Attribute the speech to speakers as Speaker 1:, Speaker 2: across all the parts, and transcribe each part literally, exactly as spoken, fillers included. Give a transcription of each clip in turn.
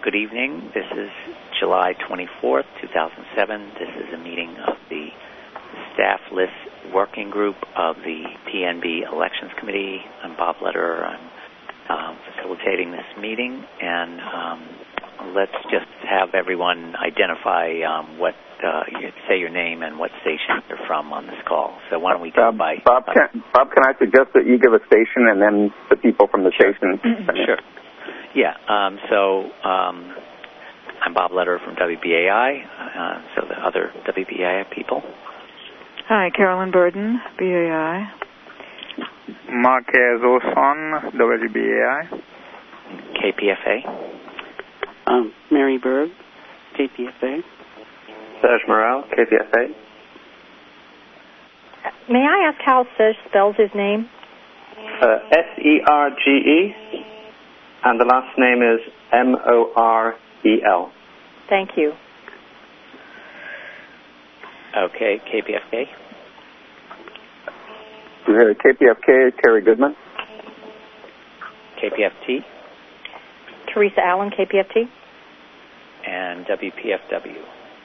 Speaker 1: good evening. This is July twenty-fourth, two thousand seven. This is a meeting of the Staff List Working Group of the P N B Elections Committee. I'm Bob Lederer. I'm um, facilitating this meeting, and um, let's just have everyone identify um, what, uh, you say your name and what station you're from on this call. So why don't we go
Speaker 2: Bob,
Speaker 1: by...
Speaker 2: Bob, can, Bob, can I suggest that you give a station and then the people from the station...
Speaker 1: Sure. Yeah, um, so um, I'm Bob Lederer from W B A I, uh, so the other W B A I people.
Speaker 3: Hi, Carolyn Burden, B A I.
Speaker 4: Marquez Olson, W B A I.
Speaker 1: K P F A.
Speaker 5: Um, Mary Berg, K P F A.
Speaker 6: Serge Morel, K P F A.
Speaker 7: May I ask how Serge spells his name?
Speaker 6: Uh, S E R G E, and the last name is M O R E L.
Speaker 7: Thank you.
Speaker 1: Okay, K P F K.
Speaker 2: K P F K, Terry Goodman.
Speaker 1: K P F T.
Speaker 7: Teresa Allen, K P F T.
Speaker 1: And W P F W.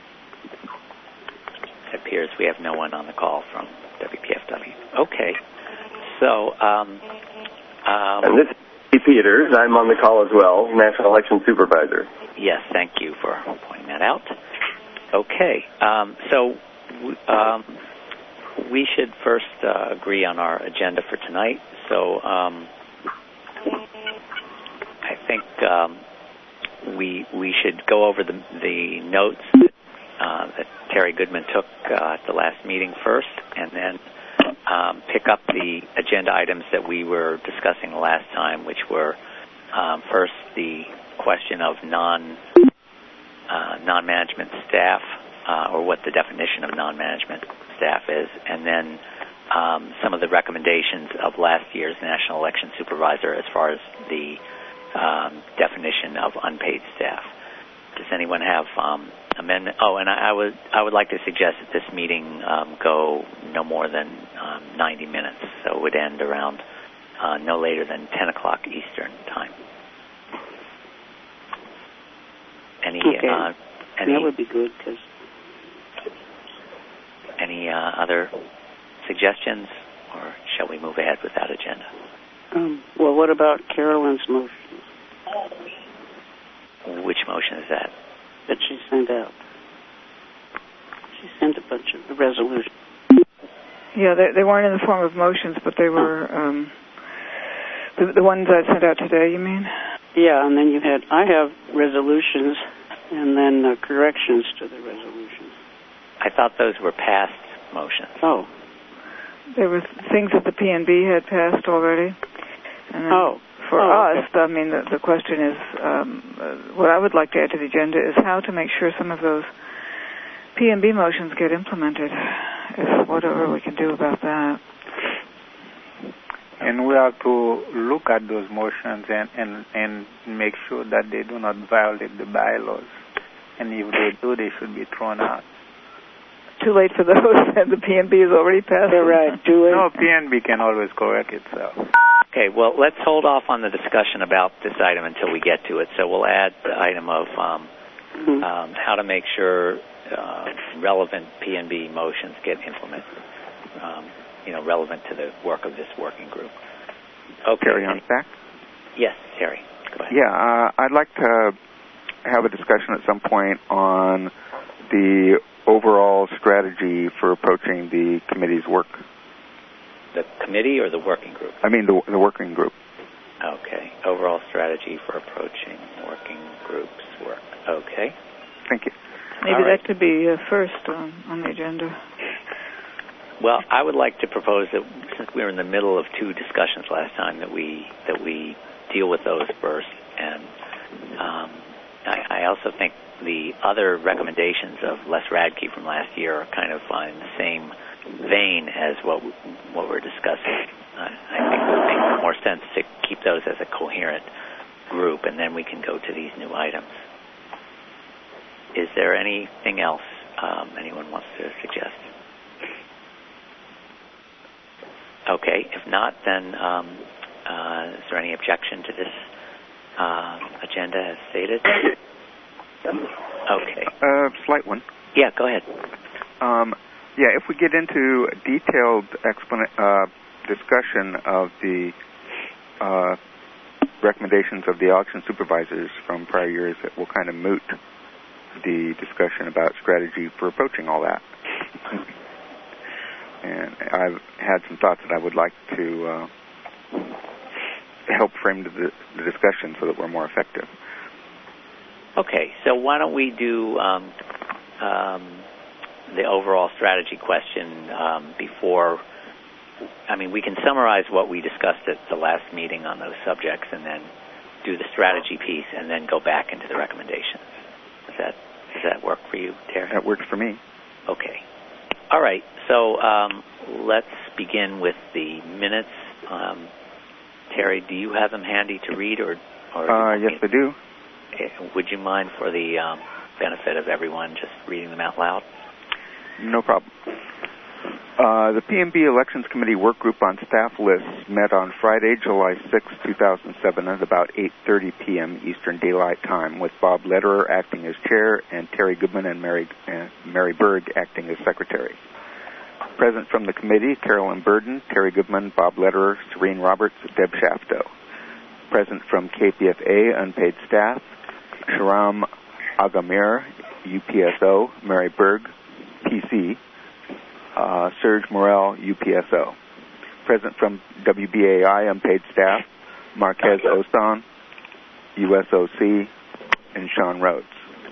Speaker 1: It appears we have no one on the call from W P F W. Okay, so... Um, um,
Speaker 8: and this is Steve Peters. I'm on the call as well, National Election Supervisor.
Speaker 1: Yes, thank you for pointing that out. Okay, um, so um, we should first uh, agree on our agenda for tonight. So um, I think um, we we should go over the, the notes uh, that Terry Goodman took uh, at the last meeting first, and then um, pick up the agenda items that we were discussing the last time, which were um, first the question of non uh, non-management staff, uh, or what the definition of non-management staff is, and then um, some of the recommendations of last year's National Election Supervisor as far as the um, definition of unpaid staff. Does anyone have um, amendment? Oh, and I, I would I would like to suggest that this meeting um, go no more than um, ninety minutes, so it would end around uh, no later than ten o'clock Eastern time. Any,
Speaker 5: okay.
Speaker 1: uh, any
Speaker 5: that would be good. Cause...
Speaker 1: Any uh, other suggestions, or shall we move ahead with that agenda?
Speaker 5: Um, well, what about Carolyn's motion?
Speaker 1: Which motion is that?
Speaker 5: That she sent out. She sent a bunch of resolutions.
Speaker 3: Yeah, they, they weren't in the form of motions, but they were um, the, the ones I sent out today, you mean?
Speaker 5: Yeah, and then you had, I have resolutions and then uh, corrections to the resolutions.
Speaker 1: I thought those were passed motions.
Speaker 5: Oh.
Speaker 3: There were things that the P N B had passed already. And then
Speaker 5: oh.
Speaker 3: For
Speaker 5: oh,
Speaker 3: us, okay. I mean, the, the question is, um, uh, what I would like to add to the agenda is how to make sure some of those P N B motions get implemented, if whatever we can do about that.
Speaker 4: And we have to look at those motions and, and, and make sure that they do not violate the bylaws. And if they do, they should be thrown out.
Speaker 3: Too late for those, and the P N B is already passed.
Speaker 5: They're right. Too late.
Speaker 4: No, P N B can always correct itself.
Speaker 1: Okay, well, let's hold off on the discussion about this item until we get to it. So we'll add the item of um, mm-hmm. um, how to make sure uh, relevant P N B motions get implemented, um, you know, relevant to the work of this working group. Okay.
Speaker 2: Terry on back?
Speaker 1: Yes, Terry. Go ahead.
Speaker 2: Yeah, uh, I'd like to have a discussion at some point on the overall strategy for approaching the committee's work.
Speaker 1: The committee or the working group?
Speaker 2: I mean the, the working group.
Speaker 1: Okay. Overall strategy for approaching working groups' work. Okay.
Speaker 2: Thank you.
Speaker 3: Maybe
Speaker 1: All right.
Speaker 3: that could be uh, first on, on the agenda.
Speaker 1: Well, I would like to propose that since we were in the middle of two discussions last time, that we that we deal with those first. And um, I, I also think the other recommendations of Les Radke from last year are kind of uh, in the same vein as what what we're discussing. Uh, I think it would make more sense to keep those as a coherent group, and then we can go to these new items. Is there anything else um, anyone wants to suggest? Okay, if not, then um, uh, is there any objection to this uh, agenda as stated? Okay.
Speaker 2: Uh, slight one.
Speaker 1: Yeah, go ahead.
Speaker 2: Um, yeah, if we get into a detailed explan- uh, discussion of the uh, recommendations of the election supervisors from prior years, it will kind of moot the discussion about strategy for approaching all that. And I've had some thoughts that I would like to uh, help frame the, the discussion so that we're more effective.
Speaker 1: Okay, so why don't we do um, um, the overall strategy question um, before, I mean, we can summarize what we discussed at the last meeting on those subjects and then do the strategy piece and then go back into the recommendations. Does that, does that work for you, Terry?
Speaker 2: That works for me.
Speaker 1: Okay. All right, so um, let's begin with the minutes. Um, Terry, do you have them handy to read? or? or
Speaker 2: uh, yes, I do.
Speaker 1: Would you mind, for the um, benefit of everyone, just reading them out loud?
Speaker 2: No problem. Uh, the P M B Elections Committee Workgroup on Staff Lists met on Friday, July sixth, two thousand seven at about eight thirty p.m. Eastern Daylight Time, with Bob Lederer acting as chair and Terry Goodman and Mary, uh, Mary Berg acting as secretary. Present from the committee, Carolyn Burden, Terry Goodman, Bob Lederer, Serene Roberts, Deb Shafto. Present from K P F A unpaid staff, Sharam Agamir, U P S O, Mary Berg, P C, uh, Serge Morel, U P S O. Present from W B A I unpaid staff, Marquez Osan, U S O C, and Sean Rhodes.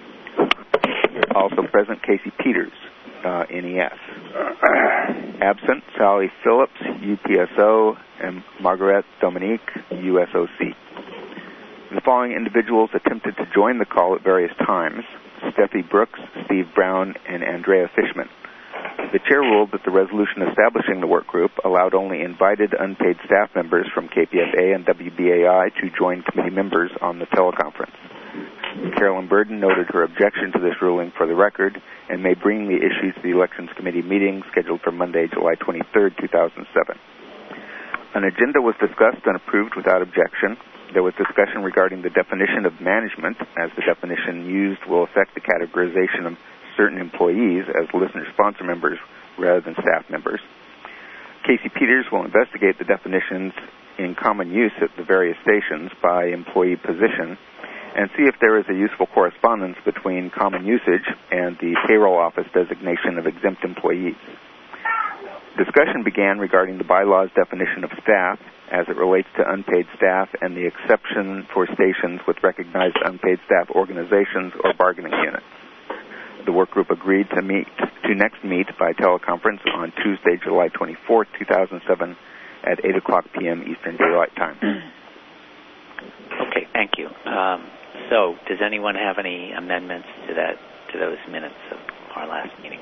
Speaker 2: Also present, Casey Peters, uh, N E S. Absent, Sally Phillips, U P S O, and Margaret Dominique, U S O C. The following individuals attempted to join the call at various times: Steffi Brooks, Steve Brown, and Andrea Fishman. The chair ruled that the resolution establishing the work group allowed only invited unpaid staff members from K P F A and W B A I to join committee members on the teleconference. Carolyn Burden noted her objection to this ruling for the record and may bring the issue to the Elections Committee meeting scheduled for Monday, July twenty-third, two thousand seven. An agenda was discussed and approved without objection. There was discussion regarding the definition of management, as the definition used will affect the categorization of certain employees as listener-sponsor members rather than staff members. Casey Peters will investigate the definitions in common use at the various stations by employee position and see if there is a useful correspondence between common usage and the payroll office designation of exempt employees. Discussion began regarding the bylaw's definition of staff as it relates to unpaid staff and the exception for stations with recognized unpaid staff organizations or bargaining units. The work group agreed to meet to next meet by teleconference on Tuesday, July twenty-fourth, two thousand seven at eight o'clock p.m. Eastern Daylight Time.
Speaker 1: Okay, thank you. Um, so, does anyone have any amendments to that, to those minutes of our last meeting?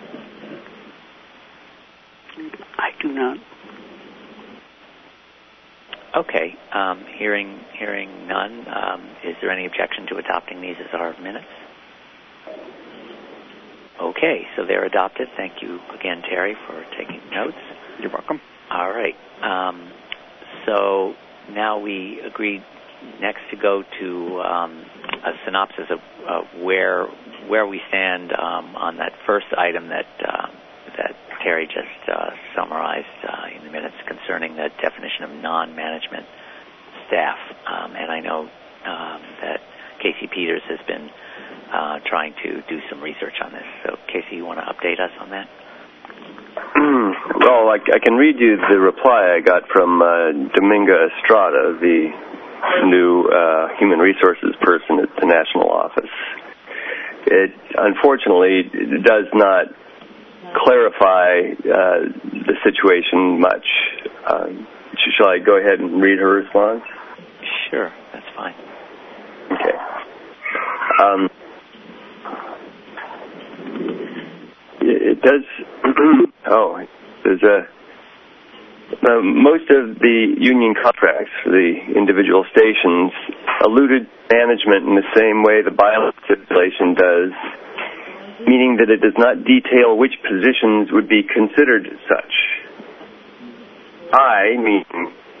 Speaker 5: I do not.
Speaker 1: Okay, um, hearing hearing none, um, is there any objection to adopting these as our minutes? Okay, so they're adopted. Thank you again, Terry, for taking notes.
Speaker 2: You're welcome.
Speaker 1: All right. Um, so now we agreed next to go to um, a synopsis of uh, where where we stand um, on that first item that uh, that Terry just uh, summarized uh, in the minutes concerning the definition of non-management staff. Um, and I know um, that Casey Peters has been uh, trying to do some research on this. So, Casey, you want to update us on that?
Speaker 8: Well, I, I can read you the reply I got from uh, Dominga Estrada, the new uh, human resources person at the national office. It unfortunately does not clarify uh, the situation much. Um, shall I go ahead and read her response?
Speaker 1: Sure, that's fine.
Speaker 8: Okay. Um, it, it does. oh, there's a. Uh, most of the union contracts for the individual stations alluded to management in the same way the bylaw stipulation does, meaning that it does not detail which positions would be considered such. I, meaning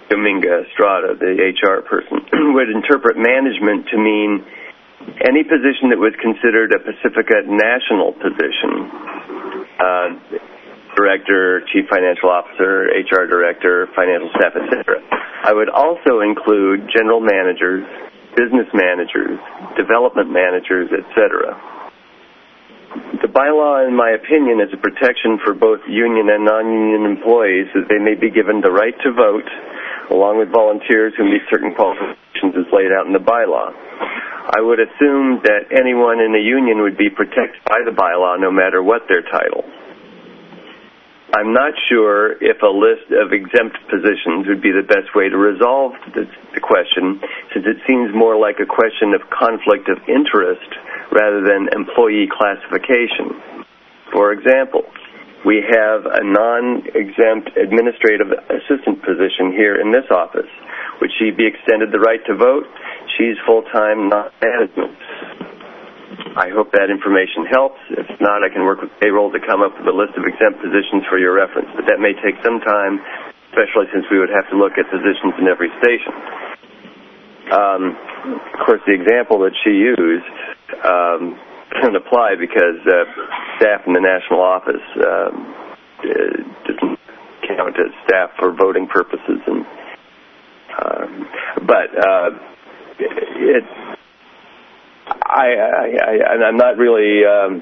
Speaker 8: Dominga Estrada, the H R person, would interpret management to mean any position that was considered a Pacifica national position, uh, director, chief financial officer, H R director, financial staff, et cetera. I would also include general managers, business managers, development managers, et cetera. The bylaw, in my opinion, is a protection for both union and non-union employees that they may be given the right to vote, along with volunteers who meet certain qualifications as laid out in the bylaw. I would assume that anyone in a union would be protected by the bylaw no matter what their title. I'm not sure if a list of exempt positions would be the best way to resolve the, the question, since it seems more like a question of conflict of interest rather than employee classification. For example, we have a non-exempt administrative assistant position here in this office. Would she be extended the right to vote? She's full-time, not management. I hope that information helps. If not, I can work with payroll to come up with a list of exempt positions for your reference. But that may take some time, especially since we would have to look at positions in every station. Um, of course, the example that she used um, doesn't apply because uh, staff in the national office um, uh, doesn't count as staff for voting purposes. And um, but uh, it. I, I, I, and I'm not really, um,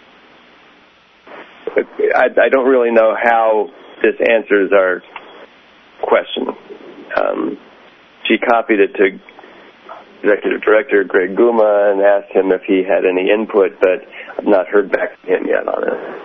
Speaker 8: I, I don't really know how this answers our question. Um, she copied it to Executive Director Greg Guma and asked him if he had any input, but I've not heard back from him yet on it.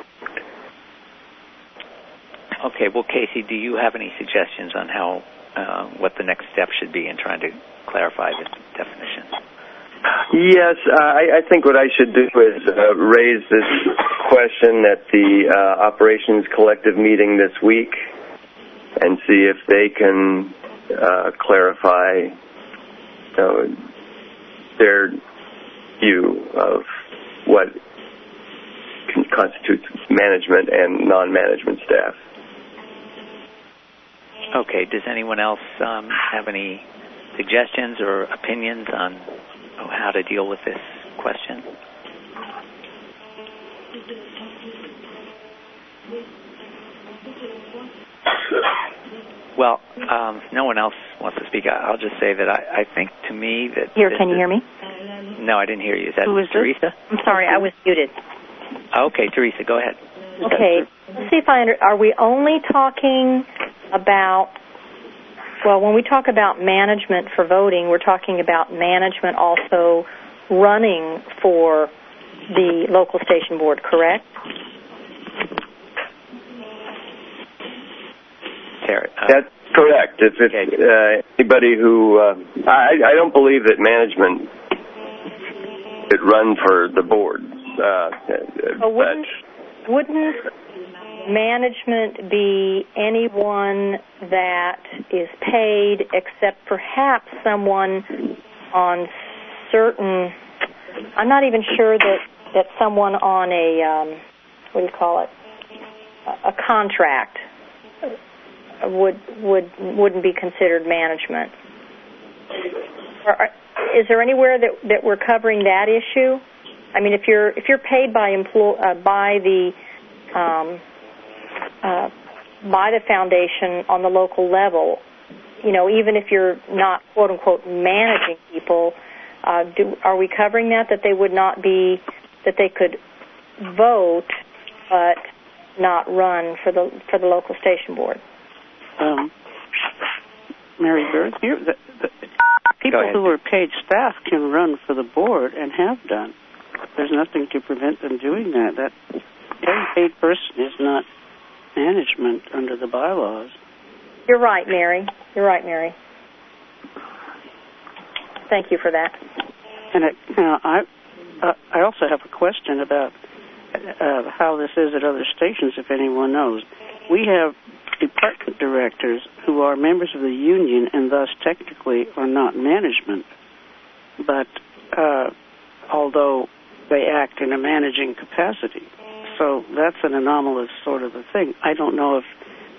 Speaker 1: Okay, well, Casey, do you have any suggestions on how, uh, what the next step should be in trying to clarify the definition?
Speaker 8: Yes, uh, I, I think what I should do is uh, raise this question at the uh, operations collective meeting this week and see if they can uh, clarify uh, their view of what constitutes management and non-management staff.
Speaker 1: Okay, does anyone else um, have any suggestions or opinions on how to deal with this question? Well, um, if no one else wants to speak, I'll just say that I, I think to me that...
Speaker 7: Here, can you
Speaker 1: is,
Speaker 7: hear me?
Speaker 1: No, I didn't hear you. Is that
Speaker 5: Who is
Speaker 1: Teresa?
Speaker 5: This?
Speaker 7: I'm sorry, I was muted.
Speaker 1: Okay, Teresa, go ahead.
Speaker 7: Okay, let's see if I under... Are we only talking about... Well, when we talk about management for voting, we're talking about management also running for the local station board, correct?
Speaker 1: Terry, uh,
Speaker 8: That's correct. If it's uh, anybody who... Uh, I, I don't believe that management could run for the board. Uh,
Speaker 7: well, wouldn't, wouldn't management be anyone that is paid except perhaps someone on certain... I'm not even sure that, that someone on a, um, what do you call it, a, a contract would, would, wouldn't be considered management. Or, is there anywhere that, that we're covering that issue? I mean, if you're, if you're paid by, employ, uh, by the... Um, Uh, by the foundation on the local level, you know, even if you're not quote unquote managing people, uh, do, are we covering that? That they would not be, that they could vote, but not run for the for the local station board.
Speaker 5: Um, Mary Bird, here, the, the people who are paid staff can run for the board and have done. There's nothing to prevent them doing that. That every paid person is not management under the bylaws.
Speaker 7: You're right, Mary. You're right, Mary. Thank you for that.
Speaker 5: And it, now I, uh, I also have a question about uh, how this is at other stations, if anyone knows. We have department directors who are members of the union and thus technically are not management, but uh, although they act in a managing capacity. So that's an anomalous sort of a thing. I don't know if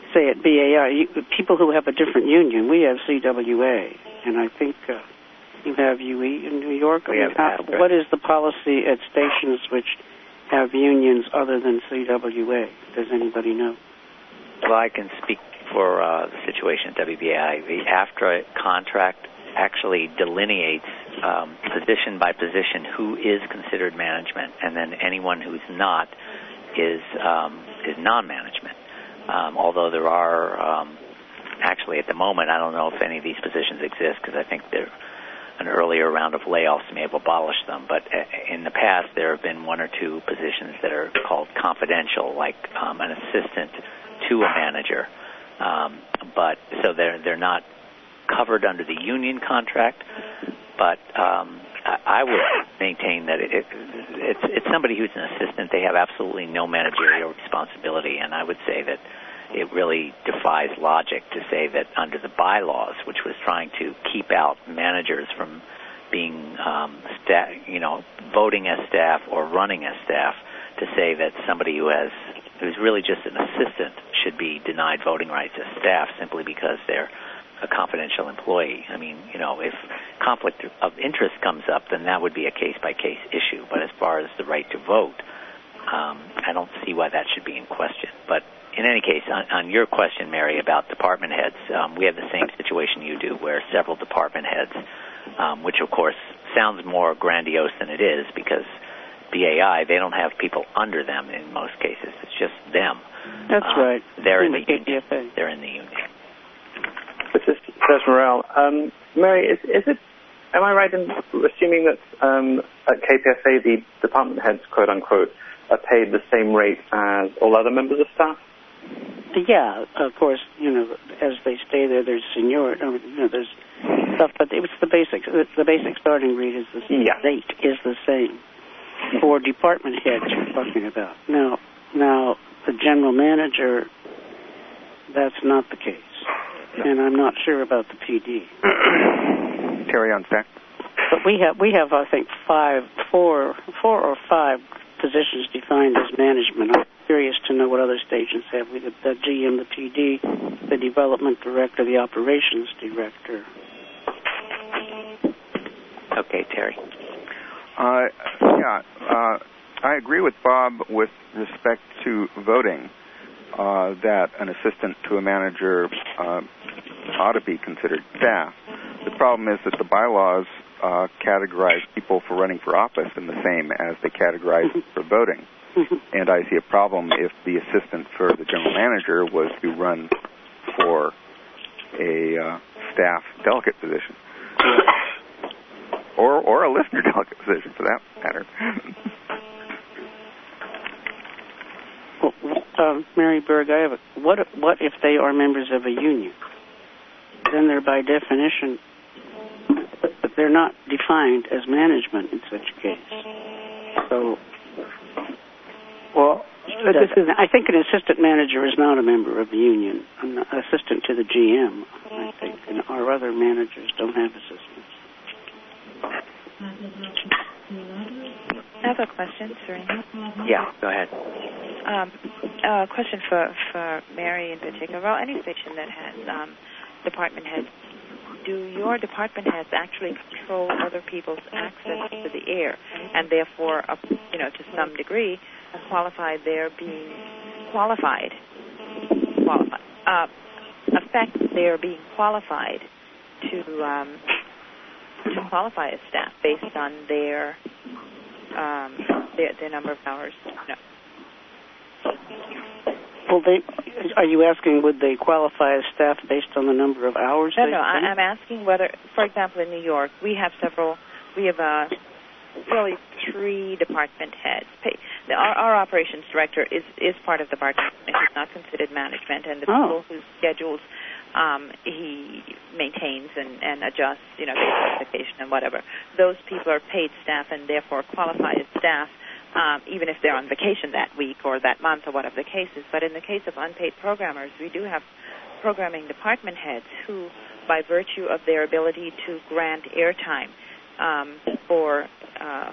Speaker 5: say at B A I, you, people who have a different union, we have C W A, and I think uh, you have U E in New York.
Speaker 1: We have
Speaker 5: How, what is the policy at stations which have unions other than C W A? Does anybody know?
Speaker 1: Well, I can speak for uh, the situation at W B A I. The AFTRA contract actually delineates um, position by position who is considered management, and then anyone who's not is um, is non-management. Um, although there are um, actually at the moment, I don't know if any of these positions exist because I think they're an earlier round of layoffs may have abolished them. But in the past, there have been one or two positions that are called confidential, like um, an assistant to a manager. Um, but so they're they're not covered under the union contract. But um, I, I would maintain that it, it, it's it's somebody who's an assistant. They have absolutely no managerial responsibility, and I would say that it really defies logic to say that under the bylaws, which was trying to keep out managers from being, um, staff, you know, voting as staff or running as staff, to say that somebody who has, who's really just an assistant should be denied voting rights as staff simply because they're a confidential employee. I mean, you know, if conflict of interest comes up, then that would be a case-by-case issue. But as far as the right to vote, um, I don't see why that should be in question. But in any case, on, on your question, Mary, about department heads, um, we have the same situation you do, where several department heads, um, which of course sounds more grandiose than it is, because B A I, they don't have people under them in most cases. It's just them.
Speaker 5: That's um, right.
Speaker 1: They're in the union. They're in the union.
Speaker 6: This is Serge Morel. Um, Mary, is, is it? Am I right in assuming that um, at K P F A the department heads, quote unquote, are paid the same rate as all other members of staff?
Speaker 5: Yeah, of course. You know, as they stay there, there's senior. You know, there's stuff, but it's the basic. The basic starting rate is the same.
Speaker 6: Yeah.
Speaker 5: Rate is the same for department heads you're talking about. Now, now the general manager, that's not the case. And I'm not sure about the P D.
Speaker 2: Terry on staff.
Speaker 5: But we have, we have, I think, five, four, four or five positions defined as management. I'm curious to know what other stations have. We have the G M, the P D, the development director, the operations director.
Speaker 1: Okay, Terry.
Speaker 2: Uh, yeah, uh, I agree with Bob with respect to voting. Uh, that an assistant to a manager uh, ought to be considered staff. The problem is that the bylaws uh, categorize people for running for office in the same as they categorize for voting. And I see a problem if the assistant for the general manager was to run for a uh, staff delegate position. Or, or a listener delegate position, for that matter.
Speaker 5: Uh, Mary Berg, I have a, what what if they are members of a union? Then they're by definition, but they're not defined as management in such a case. So,
Speaker 4: well, this is,
Speaker 5: I think an assistant manager is not a member of the union. An assistant to the G M, I think, and our other managers don't have assistants.
Speaker 9: I have a question, Serena.
Speaker 1: Yeah, go ahead.
Speaker 9: Um, a question for, for Mary in particular. Well, any station that has um, department heads, do your department heads actually control other people's access to the air, and therefore, uh, you know, to some degree, qualify their being qualified, qualified uh, affect their being qualified to um, to qualify as staff based on their um, their, their number of hours? No.
Speaker 5: Well, they, are you asking would they qualify as staff based on the number of hours?
Speaker 9: No,
Speaker 5: they
Speaker 9: no. I,
Speaker 5: spend?
Speaker 9: I'm asking whether, for example, in New York, we have several. We have uh, really three department heads. The, our, our operations director is is part of the department. He's not considered management, and the
Speaker 5: oh.
Speaker 9: people whose schedules um, he maintains and, and adjusts, you know, based on vacation and whatever. Those people are paid staff and therefore qualify as staff. Um, even if they're on vacation that week or that month or whatever the case is. But in the case of unpaid programmers, we do have programming department heads who, by virtue of their ability to grant airtime um, for, uh,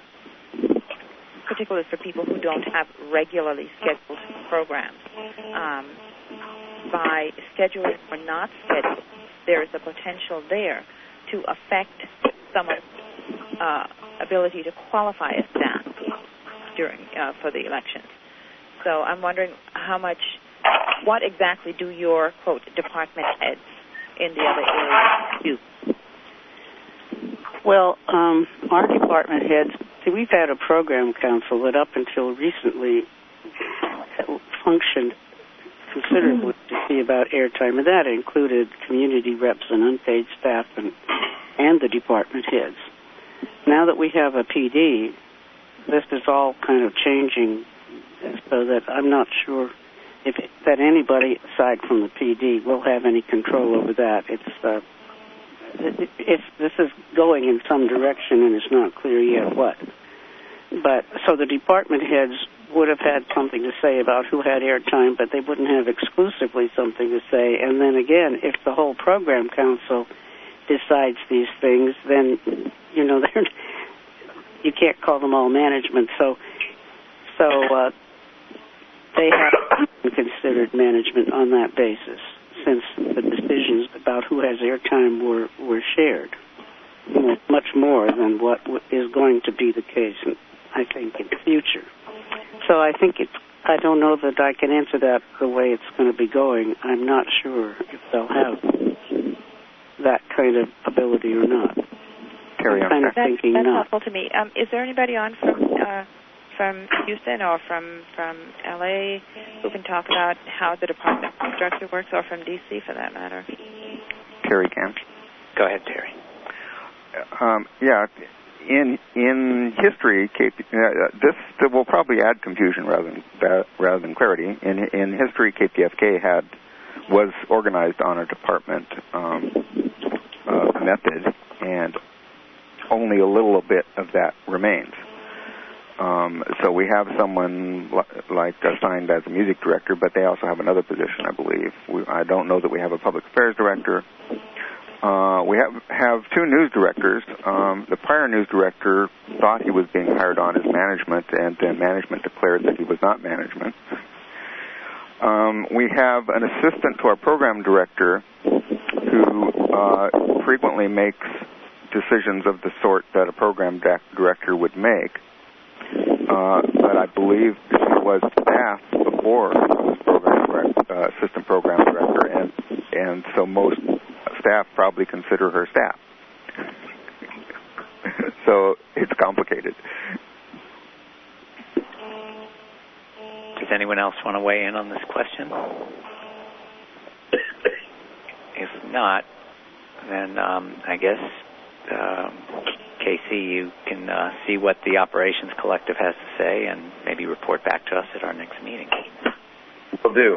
Speaker 9: particularly for people who don't have regularly scheduled programs, um, by scheduling or not scheduling, there is a potential there to affect someone's uh, ability to qualify as staff during uh, for the elections. So I'm wondering how much, what exactly do your, quote, department heads in the other areas do?
Speaker 5: Well, um, our department heads, see, we've had a program council that up until recently functioned considerably to see about airtime, and that included community reps and unpaid staff and, and the department heads. Now that we have a P D, this is all kind of changing so that I'm not sure if it, that anybody aside from the P D will have any control over that. It's uh, it, it's this is going in some direction, and it's not clear yet what. But so the department heads would have had something to say about who had airtime, but they wouldn't have exclusively something to say. And then again, if the whole program council decides these things, then you know they're, you can't call them all management. So so uh, they have been considered management on that basis, since the decisions about who has airtime were were shared, you know, much more than what is going to be the case, in, I think, in the future. So I think it's, I don't know that I can answer that the way it's going to be going. I'm not sure if they'll have that kind of ability or not.
Speaker 2: Terry,
Speaker 5: I'm kind of
Speaker 9: that's,
Speaker 5: thinking
Speaker 9: that's
Speaker 5: not.
Speaker 9: helpful to me. Um, is there anybody on from uh, from Houston or from, from L A who can talk about how the department structure works, or from D C for that matter?
Speaker 2: Terry can.
Speaker 1: Go ahead, Terry.
Speaker 2: Um, yeah, in in history, K P, uh, this will probably add confusion rather than that, rather than clarity. In in history, K P F K had was organized on a department um, uh, method, and only a little bit of that remains. Um, so we have someone li- like assigned as a music director, but they also have another position, I believe. We, I don't know that we have a public affairs director. Uh, we have have two news directors. Um, the prior news director thought he was being hired on as management, and then management declared that he was not management. Um, we have an assistant to our program director who uh, frequently makes decisions of the sort that a program director would make. Uh, but I believe she was staff before she was program direct, uh, assistant program director, and and so most staff probably consider her staff. So it's complicated.
Speaker 1: Does anyone else want to weigh in on this question? If not, then um, I guess, um, K C, you can uh, see what the Operations Collective has to say and maybe report back to us at our next meeting.
Speaker 6: Will do.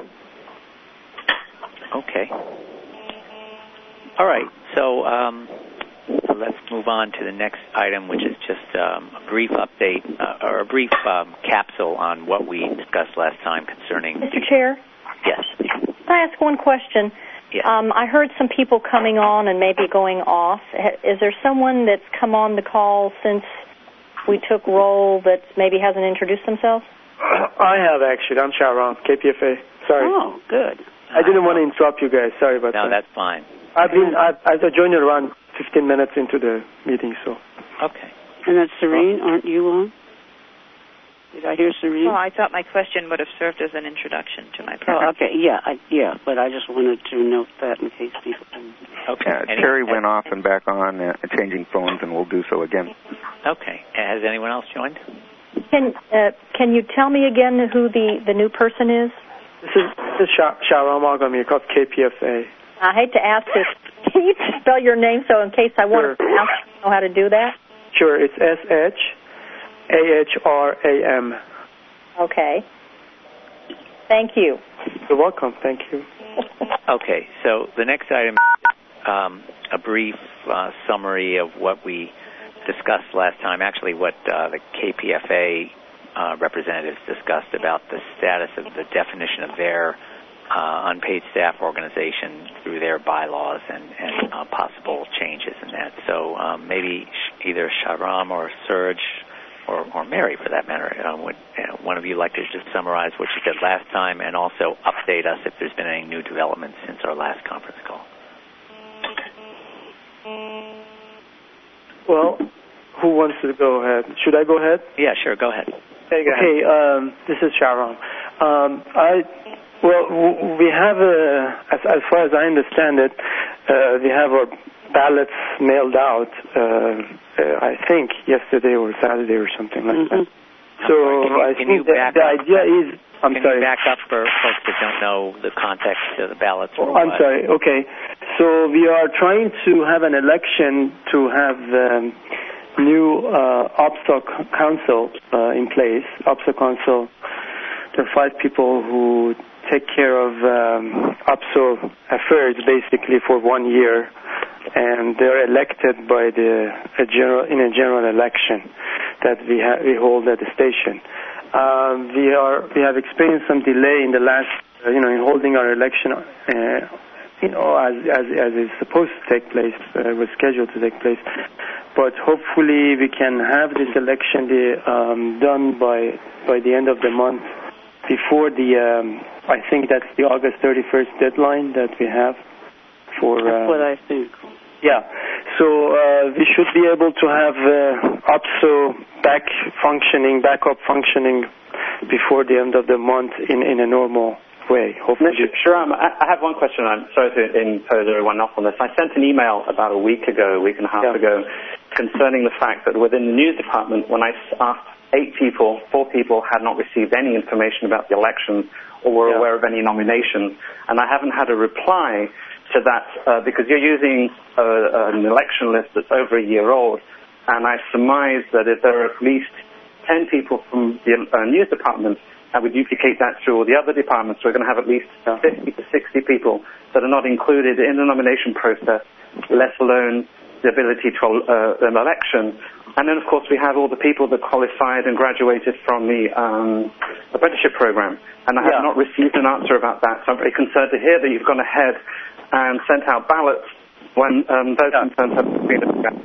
Speaker 1: Okay. All right. So, um, so let's move on to the next item, which is just um, a brief update uh, or a brief um, capsule on what we discussed last time concerning...
Speaker 7: Mister Chair?
Speaker 1: Yes.
Speaker 7: Can I ask one question?
Speaker 1: Yes.
Speaker 7: Um, I heard some people coming on and maybe going off. Is there someone that's come on the call since we took roll that maybe hasn't introduced themselves?
Speaker 10: I have, actually. I'm Sharon, K P F A. Sorry.
Speaker 5: Oh, good.
Speaker 10: I didn't want to interrupt you guys. Sorry about
Speaker 1: no,
Speaker 10: that.
Speaker 1: No, that's fine.
Speaker 10: I've been, I, I joined around fifteen minutes into the meeting, so.
Speaker 1: Okay.
Speaker 5: And that's Serene. Aren't you on? Did I hear Serene?
Speaker 9: Well, I thought my question would have served as an introduction to my program.
Speaker 5: Oh, okay. Yeah, I, yeah, but I just wanted to note that in case people didn't.
Speaker 1: Okay.
Speaker 2: Uh,
Speaker 1: Any,
Speaker 2: Terry went off and back on, uh, changing phones, and we'll do so again.
Speaker 1: Okay. Has anyone else joined?
Speaker 7: Can uh, can you tell me again who the, the new person is?
Speaker 10: This is, this is Sha- Sharon Margami, called K P F A.
Speaker 7: I hate to ask this. Can you spell your name so in case I want
Speaker 10: Sure.
Speaker 7: to ask you know how to do that?
Speaker 10: Sure, it's S H A H R A M.
Speaker 7: Okay. Thank you.
Speaker 10: You're welcome. Thank you.
Speaker 1: Okay, so the next item is um, a brief uh, summary of what we discussed last time, actually what uh, the K P F A uh, representatives discussed about the status of the definition of their uh, unpaid staff organization through their bylaws and, and uh, possible changes in that. So um, maybe either Shahram or Serge or, or Mary, for that matter, uh, would uh, one of you like to just summarize what you said last time and also update us if there's been any new developments since our last conference call?
Speaker 10: Well, who wants to go ahead? Should I go ahead?
Speaker 1: Yeah, sure. Go ahead.
Speaker 10: Hey, go okay, ahead. Um, this is Sharon. Um, I well, w- we have a, as, as far as I understand it, uh, we have our ballots mailed out. Uh, uh, I think yesterday or Saturday or something like mm-hmm. that. So can you,
Speaker 1: I
Speaker 10: can
Speaker 1: think
Speaker 10: the, the idea is. I'm
Speaker 1: can
Speaker 10: sorry.
Speaker 1: you back up for folks that don't know the context of the ballots?
Speaker 10: Oh, I'm sorry. Okay. So we are trying to have an election to have um, new uh, OPSO council uh, in place. OPSO council, there are five people who take care of um, OPSO affairs basically for one year, and they're elected by the a general in a general election that we ha- we hold at the station. Uh, we are we have experienced some delay in the last, uh, you know, in holding our election, uh, you know, as as as is supposed to take place, uh, was scheduled to take place. But hopefully we can have this election the, um, done by by the end of the month, before the um, I think that's the August thirty-first deadline that we have for. Uh,
Speaker 5: that's what I think.
Speaker 10: Yeah, so uh, we should be able to have uh, OPSO back functioning, backup functioning before the end of the month in, in a normal way, hopefully.
Speaker 6: No, Sharam, I have one question. I'm sorry to impose everyone off on this. I sent an email about a week ago, a week and a half yeah. ago, concerning the fact that within the news department, when I asked eight people, four people had not received any information about the election or were yeah. aware of any nominations, and I haven't had a reply to that uh, because you're using uh, an election list that's over a year old, and I surmise that if there are at least ten people from the uh, news department, and we duplicate that through all the other departments, we're going to have at least fifty to sixty people that are not included in the nomination process, let alone the ability to uh, an election. And then, of course, we have all the people that qualified and graduated from the um, apprenticeship program, and I have yeah. not received an answer about that, so I'm very concerned to hear that you've gone ahead and sent out ballots when um, those yeah. concerns have been addressed.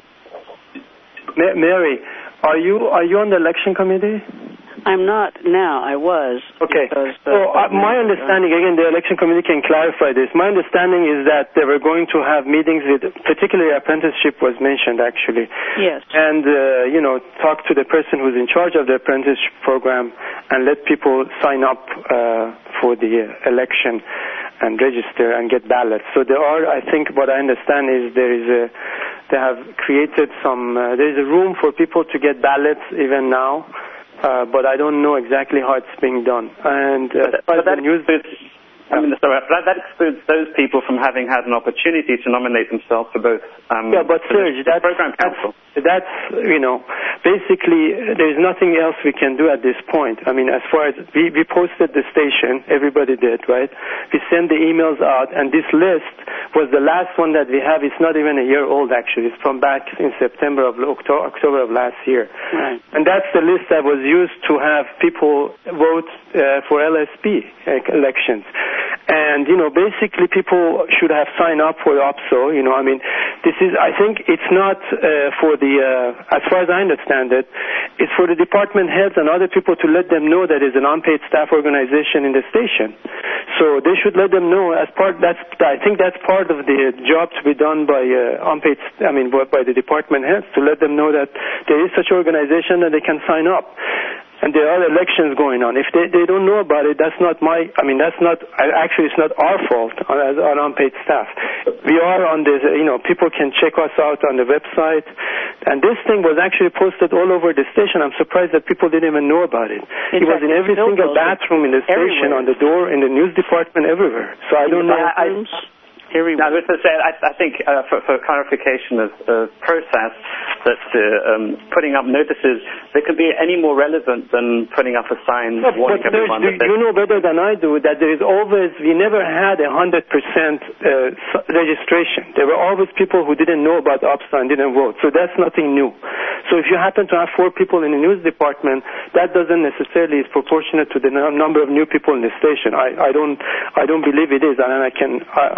Speaker 10: Mary, are you are you on the election committee?
Speaker 5: I'm not now. I was.
Speaker 10: Okay.
Speaker 5: Because, uh,
Speaker 10: so uh, my understanding, again, the election committee can clarify this. My understanding is that they were going to have meetings with, particularly apprenticeship was mentioned, actually.
Speaker 5: Yes.
Speaker 10: And, uh, you know, talk to the person who's in charge of the apprenticeship program and let people sign up uh, for the election and register and get ballots. So there are, I think, what I understand is there is a, they have created some, uh, there is a room for people to get ballots even now. Uh, but I don't know exactly how it's being done. And uh,
Speaker 6: but, but that, news excludes, I mean, sorry, that, that excludes those people from having had an opportunity to nominate themselves for both. Um,
Speaker 10: yeah, but Serge, that's,
Speaker 6: program council.
Speaker 10: That's, that's, you know, basically there's nothing else we can do at this point. I mean, as far as we, we posted the station, everybody did, right? We sent the emails out, and this list was the last one that we have. It's not even a year old, actually. It's from back in September of October, October of last year.
Speaker 5: Right.
Speaker 10: And that's the list that was used to have people vote uh, for L S P uh, elections. And, you know, basically people should have signed up for OPSO. You know, I mean, this is, I think it's not uh, for the, uh, as far as I understand it, it's for the department heads and other people to let them know that it's an unpaid staff organization in the station. So they should let them know as part, that's, I think that's part of the job to be done by uh, unpaid, I mean, by the department heads, to let them know that there is such an organization that they can sign up. And there are elections going on. If they, they don't know about it, that's not my, I mean, that's not, actually it's not our fault as an unpaid staff. We are on this, you know, people can check us out on the website. And this thing was actually posted all over the station. I'm surprised that people didn't even know about it.
Speaker 5: In
Speaker 10: it was in every single bathroom in the station,
Speaker 5: everywhere.
Speaker 10: On the door, in the news department, everywhere. So I don't know.
Speaker 6: I, I, Now, as I said, I, I think uh, for, for clarification of uh, process, that uh, um, putting up notices, they could be any more relevant than putting up a sign
Speaker 10: no,
Speaker 6: warning
Speaker 10: but
Speaker 6: everyone.
Speaker 10: Do, you know better than I do that there is always, we never had a one hundred percent uh, registration. There were always people who didn't know about OPSO and didn't vote. So that's nothing new. So if you happen to have four people in the news department, that doesn't necessarily is proportionate to the n- number of new people in the station. I, I don't I don't believe it is, and I can, I, uh, you know,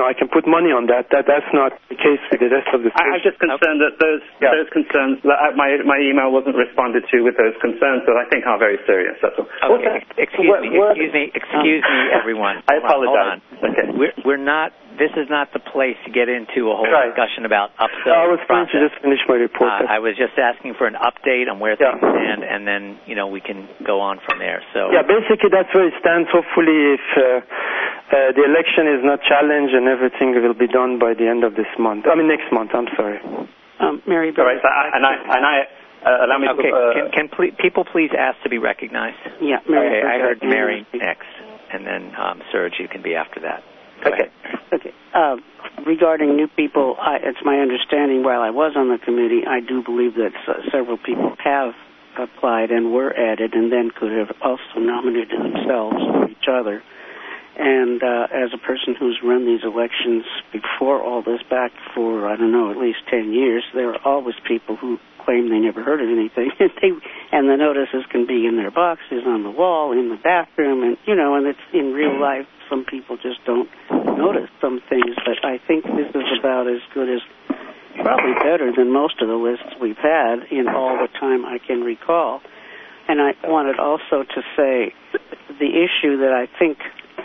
Speaker 10: I can put money on that. That that's not the case with the rest of the stations.
Speaker 6: I'm just concerned that those yeah. those concerns, that my my email wasn't responded to with those concerns that I think are very serious. That's all.
Speaker 1: Okay. Excuse what, me, what, excuse me, excuse um, me, everyone.
Speaker 6: I apologize.
Speaker 1: Hold on. Okay. We're we're not. This is not the place to get into a whole
Speaker 10: right.
Speaker 1: discussion about upselling.
Speaker 10: I was trying to just finish my report.
Speaker 1: Uh, I was just asking for an update on where
Speaker 10: yeah.
Speaker 1: things stand, and then you know we can go on from there. So
Speaker 10: yeah, basically that's where it stands. Hopefully, if uh, uh, the election is not challenged and everything will be done by the end of this month. I mean next month. I'm sorry.
Speaker 5: Um, Mary.
Speaker 6: All right. So I, and I and I. Uh, allow me
Speaker 1: okay.
Speaker 6: to, uh,
Speaker 1: can can ple- people please ask to be recognized?
Speaker 5: Yeah. Mary.
Speaker 1: Okay. I heard Mary next, and then um, Serge, you can be after that. Go
Speaker 5: okay.
Speaker 1: Ahead.
Speaker 5: Okay. Uh, regarding new people, I, it's my understanding while I was on the committee, I do believe that s- several people have applied and were added and then could have also nominated themselves or each other. And uh, as a person who's run these elections before all this, back for, I don't know, at least ten years, there are always people who claim they never heard of anything. and, they, and the notices can be in their boxes, on the wall, in the bathroom, and, you know, and it's in real life. Some people just don't notice some things, but I think this is about as good as, probably better than most of the lists we've had in all the time I can recall. And I wanted also to say the issue that I think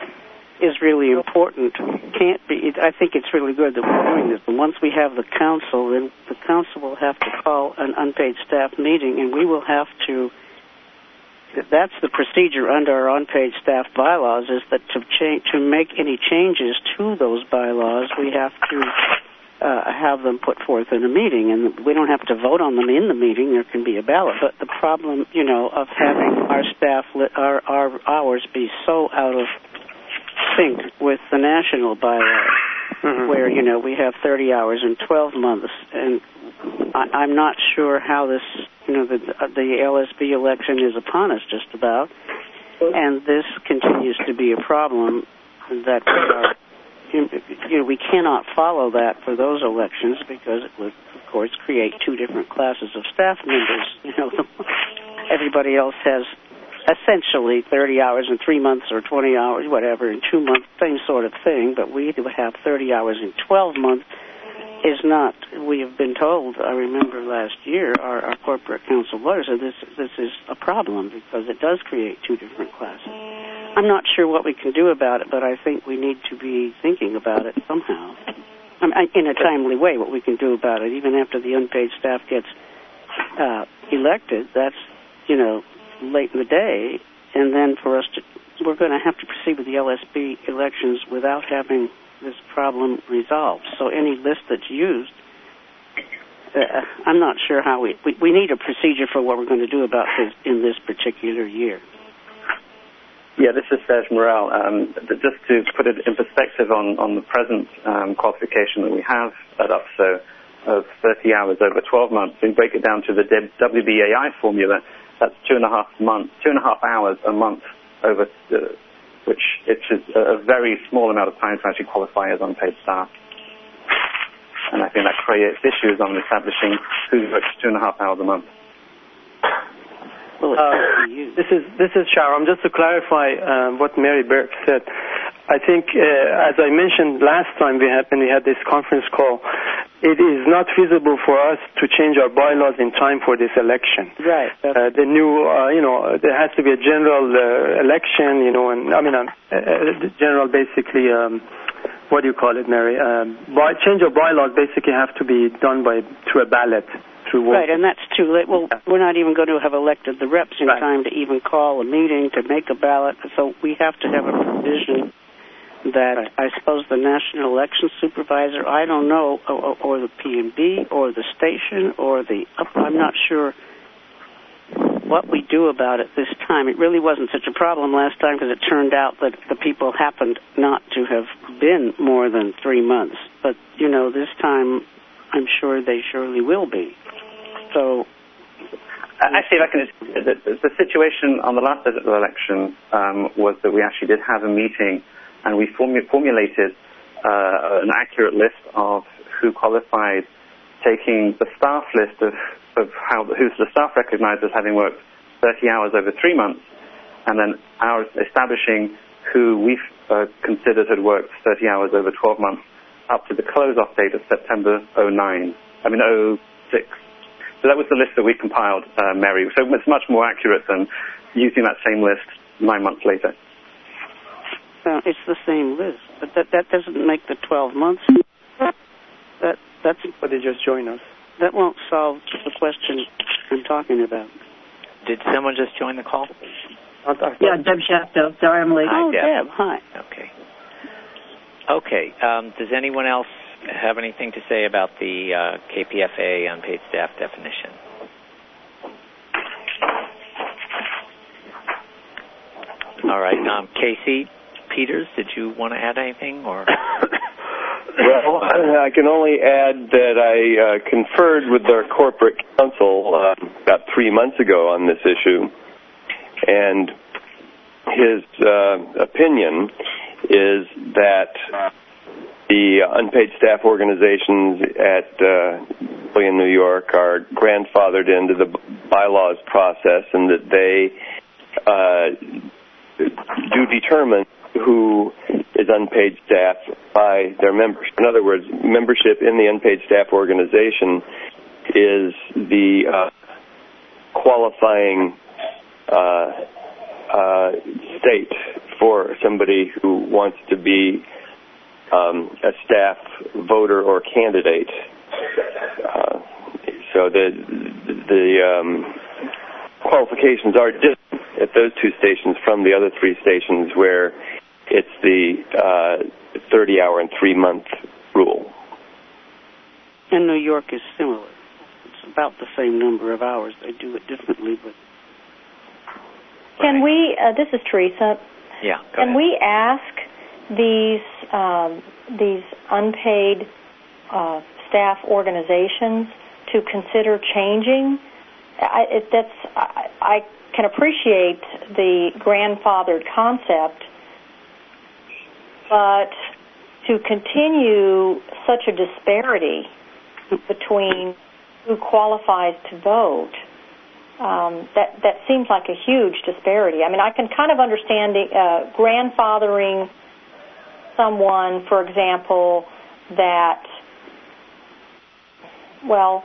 Speaker 5: is really important can't be, I think it's really good that we're doing this, but once we have the council, then the council will have to call an unpaid staff meeting, and we will have to, that's the procedure under our unpaid staff bylaws, is that to change, to make any changes to those bylaws, we have to uh, have them put forth in a meeting, and we don't have to vote on them in the meeting. There can be a ballot, but the problem, you know, of having our staff, our, our hours be so out of sync with the national bylaws, mm-hmm. where, you know, we have thirty hours in twelve months, and I, I'm not sure how this, you know, the, the L S B election is upon us just about, and this continues to be a problem that we are, you know, we cannot follow that for those elections because it would, of course, create two different classes of staff members. You know, everybody else has essentially thirty hours in three months or twenty hours, whatever, in two months, same sort of thing, but we have thirty hours in twelve months is not, we have been told, I remember last year, our, our corporate council lawyer said this, this is a problem because it does create two different classes. I'm not sure what we can do about it, but I think we need to be thinking about it somehow. I mean, in a timely way, what we can do about it, even after the unpaid staff gets uh, elected, that's, you know, late in the day, and then for us to, we're going to have to proceed with the L S B elections without having this problem resolved. So any list that's used, uh, I'm not sure how we, we, we need a procedure for what we're going to do about this in this particular year.
Speaker 6: Yeah, this is Serge Morel. Um, just to put it in perspective on, on the present um, qualification that we have at U P S O of thirty hours over twelve months, we break it down to the W B A I formula. That's two and a half months, two and a half hours a month over, uh, which it's a, a very small amount of time to actually qualify as unpaid staff. And I think that creates issues on establishing who works two and a half hours a month.
Speaker 10: Uh, this is this is Sharon. Just to clarify um, what Mary Burke said, I think, uh, as I mentioned last time we had when we had this conference call, it is not feasible for us to change our bylaws in time for this election.
Speaker 5: Right.
Speaker 10: Uh, the new, uh, you know, there has to be a general uh, election, you know, and I mean, uh, uh, general basically, um, what do you call it, Mary? Um, by, change of bylaws basically have to be done by through a ballot.
Speaker 5: Right, and that's too late. Well, we're not even going to have elected the reps in right. time to even call a meeting to make a ballot. So we have to have a provision that right. I suppose the National Election Supervisor, I don't know, or, or the P M B, or the station, or the, I'm not sure what we do about it this time. It really wasn't such a problem last time because it turned out that the people happened not to have been more than three months. But, you know, this time I'm sure they surely will be. So,
Speaker 6: actually, like the, the situation on the last election um, was that we actually did have a meeting, and we formu- formulated uh, an accurate list of who qualified, taking the staff list of, of how who the staff recognized as having worked thirty hours over three months, and then ours establishing who we uh, considered had worked thirty hours over twelve months. up to the close-off date of September oh nine. I mean, oh six. So that was the list that we compiled, uh, Mary. So it's much more accurate than using that same list nine months later.
Speaker 5: Uh, it's the same list, but that that doesn't make the twelve months. That that's.
Speaker 10: But they just join us.
Speaker 5: That won't solve the question I'm talking about.
Speaker 1: Did someone just join the call?
Speaker 11: Yeah, Deb Shafto. Sorry, I'm late.
Speaker 5: Oh,
Speaker 1: Hi, Deb.
Speaker 5: Deb. Hi.
Speaker 1: Okay. Okay. Um, does anyone else have anything to say about the uh, K P F A unpaid staff definition? All right. Um, Casey Peters, did you want to add anything, or?
Speaker 8: Well, I can only add that I uh, conferred with our corporate counsel uh, about three months ago on this issue, and his uh, opinion is that the unpaid staff organizations at uh, in New York are grandfathered into the bylaws process, and that they uh, do determine who is unpaid staff by their members. In other words, membership in the unpaid staff organization is the uh, qualifying uh, uh, state for somebody who wants to be um, a staff voter or candidate. Uh, so the the um, qualifications are different at those two stations from the other three stations where it's the uh, thirty-hour and three-month rule.
Speaker 5: And New York is similar. It's about the same number of hours. They do it differently, but...
Speaker 7: Can we, uh, this is Teresa.
Speaker 1: Yeah, go
Speaker 7: Can
Speaker 1: ahead.
Speaker 7: we ask these um, these unpaid uh, staff organizations to consider changing? I, it, that's I, I can appreciate the grandfathered concept, but to continue such a disparity between who qualifies to vote, um, that that seems like a huge disparity. I mean, I can kind of understand uh, grandfathering someone, for example, that, well,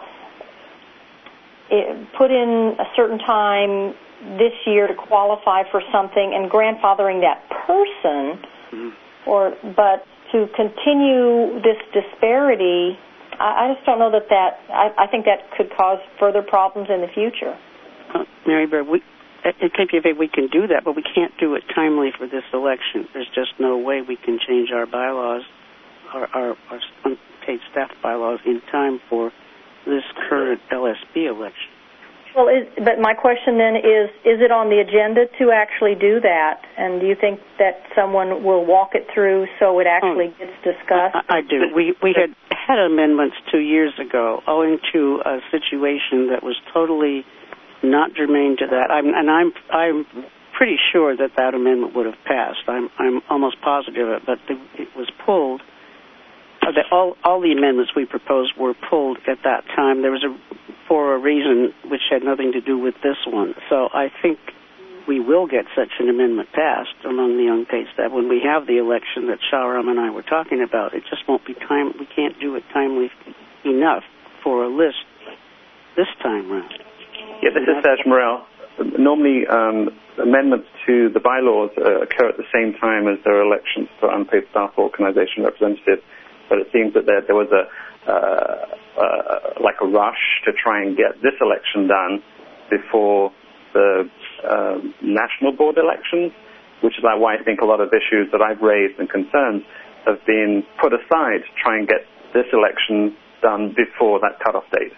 Speaker 7: it, put in a certain time this year to qualify for something, and grandfathering that person, mm-hmm. or but to continue this disparity, I, I just don't know that that, I, I think that could cause further problems in the future.
Speaker 5: Uh, Mary Bird, we, at K P F A we can do that, but we can't do it timely for this election. There's just no way we can change our bylaws, our, our, our unpaid staff bylaws, in time for this current L S B election.
Speaker 7: Well, is, but my question then is, is it on the agenda to actually do that? And do you think that someone will walk it through so it actually oh, gets discussed?
Speaker 5: I, I do. We we had had amendments two years ago owing to a situation that was totally not germane to that. I'm, and I'm I'm pretty sure that that amendment would have passed. I'm I'm almost positive of it, but the, it was pulled. Uh, the, all all the amendments we proposed were pulled at that time. There was a for a reason which had nothing to do with this one. So I think we will get such an amendment passed among the unpaid staff when we have the election that Shahram and I were talking about. It just won't be time. We can't do it timely enough for a list this time round.
Speaker 6: Yeah, this is Serge Morel. Normally, um, amendments to the bylaws uh, occur at the same time as there are elections for unpaid staff organization representatives, but it seems that there, there was a uh, uh, like a rush to try and get this election done before the uh, national board elections, which is why I think a lot of issues that I've raised and concerns have been put aside to try and get this election done before that cutoff date.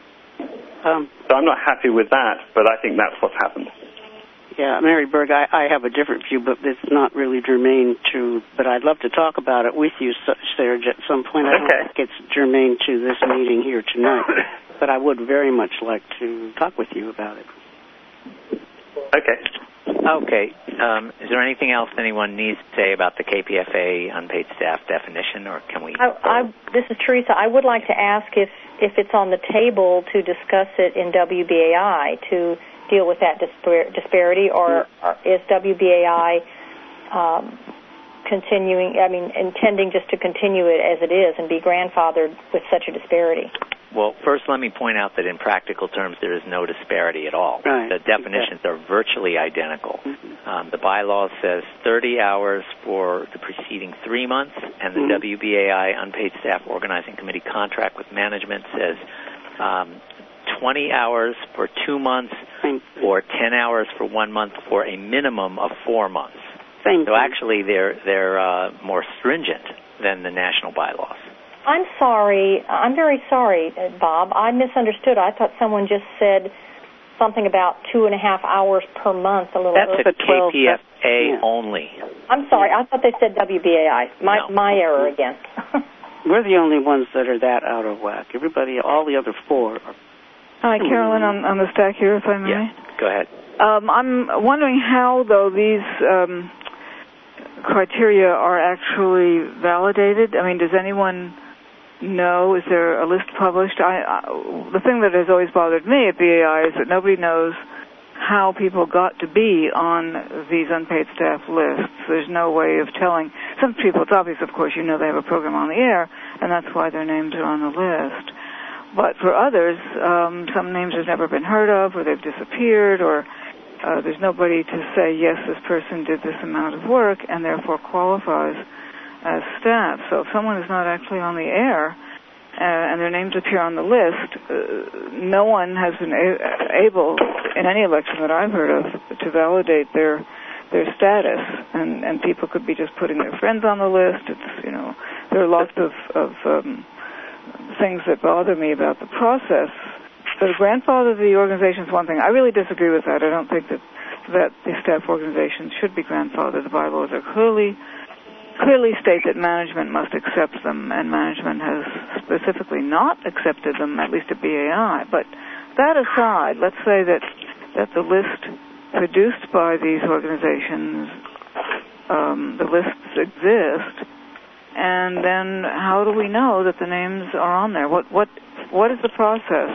Speaker 5: Um,
Speaker 6: so I'm not happy with that, but I think that's what's happened.
Speaker 5: Yeah, Mary Berg, I, I have a different view, but it's not really germane to, but I'd love to talk about it with you, Serge, at some point. I don't
Speaker 6: okay.
Speaker 5: think it's germane to this meeting here tonight, but I would very much like to talk with you about it.
Speaker 6: Okay.
Speaker 1: Okay. Um, is there anything else anyone needs to say about the K P F A unpaid staff definition, or can we...
Speaker 7: I, I, this is Teresa. I would like to ask if, if it's on the table to discuss it in W B A I to deal with that dispar- disparity, or, or is W B A I um, continuing, I mean, intending just to continue it as it is and be grandfathered with such a disparity?
Speaker 1: Well, first let me point out that in practical terms there is no disparity at all.
Speaker 5: Right.
Speaker 1: The definitions are virtually identical. Mm-hmm. Um, the bylaw says thirty hours for the preceding three months, and the mm-hmm. W B A I Unpaid Staff Organizing Committee contract with management says um, twenty hours for two months or ten hours for one month for a minimum of four months.
Speaker 5: Same
Speaker 1: so
Speaker 5: thing.
Speaker 1: actually they're, they're uh, more stringent than the national bylaws.
Speaker 7: I'm sorry. I'm very sorry, Bob. I misunderstood. I thought someone just said something about two and a half hours per month. A little.
Speaker 1: That's
Speaker 7: early.
Speaker 1: a K P F A yeah. only.
Speaker 7: I'm sorry. I thought they said W B A I. My
Speaker 1: no.
Speaker 7: my error again.
Speaker 5: We're the only ones that are that out of whack. Everybody, all the other four are.
Speaker 3: Hi, Carolyn, on, on the stack here, if I may.
Speaker 1: Yeah, go ahead.
Speaker 3: Um, I'm wondering how, though, these um, criteria are actually validated. I mean, does anyone know? Is there a list published? I, I, the thing that has always bothered me at B A I is that nobody knows how people got to be on these unpaid staff lists. There's no way of telling. Some people, it's obvious, of course, you know they have a program on the air, and that's why their names are on the list. But for others, um, some names have never been heard of, or they've disappeared, or uh, there's nobody to say, yes, this person did this amount of work, and therefore qualifies as staff. So if someone is not actually on the air, uh, and their names appear on the list, uh, no one has been a- able, in any election that I've heard of, to validate their their status. And, and people could be just putting their friends on the list. It's, you know, there are lots of, of um, things that bother me about the process. So the grandfather of the organization is one thing. I really disagree with that. I don't think that, that the staff organizations should be grandfathered. The bylaws are clearly clearly state that management must accept them, and management has specifically not accepted them, at least at B A I. But that aside, let's say that, that the list produced by these organizations, um, the lists exist, and then how do we know that the names are on there? What what what is the process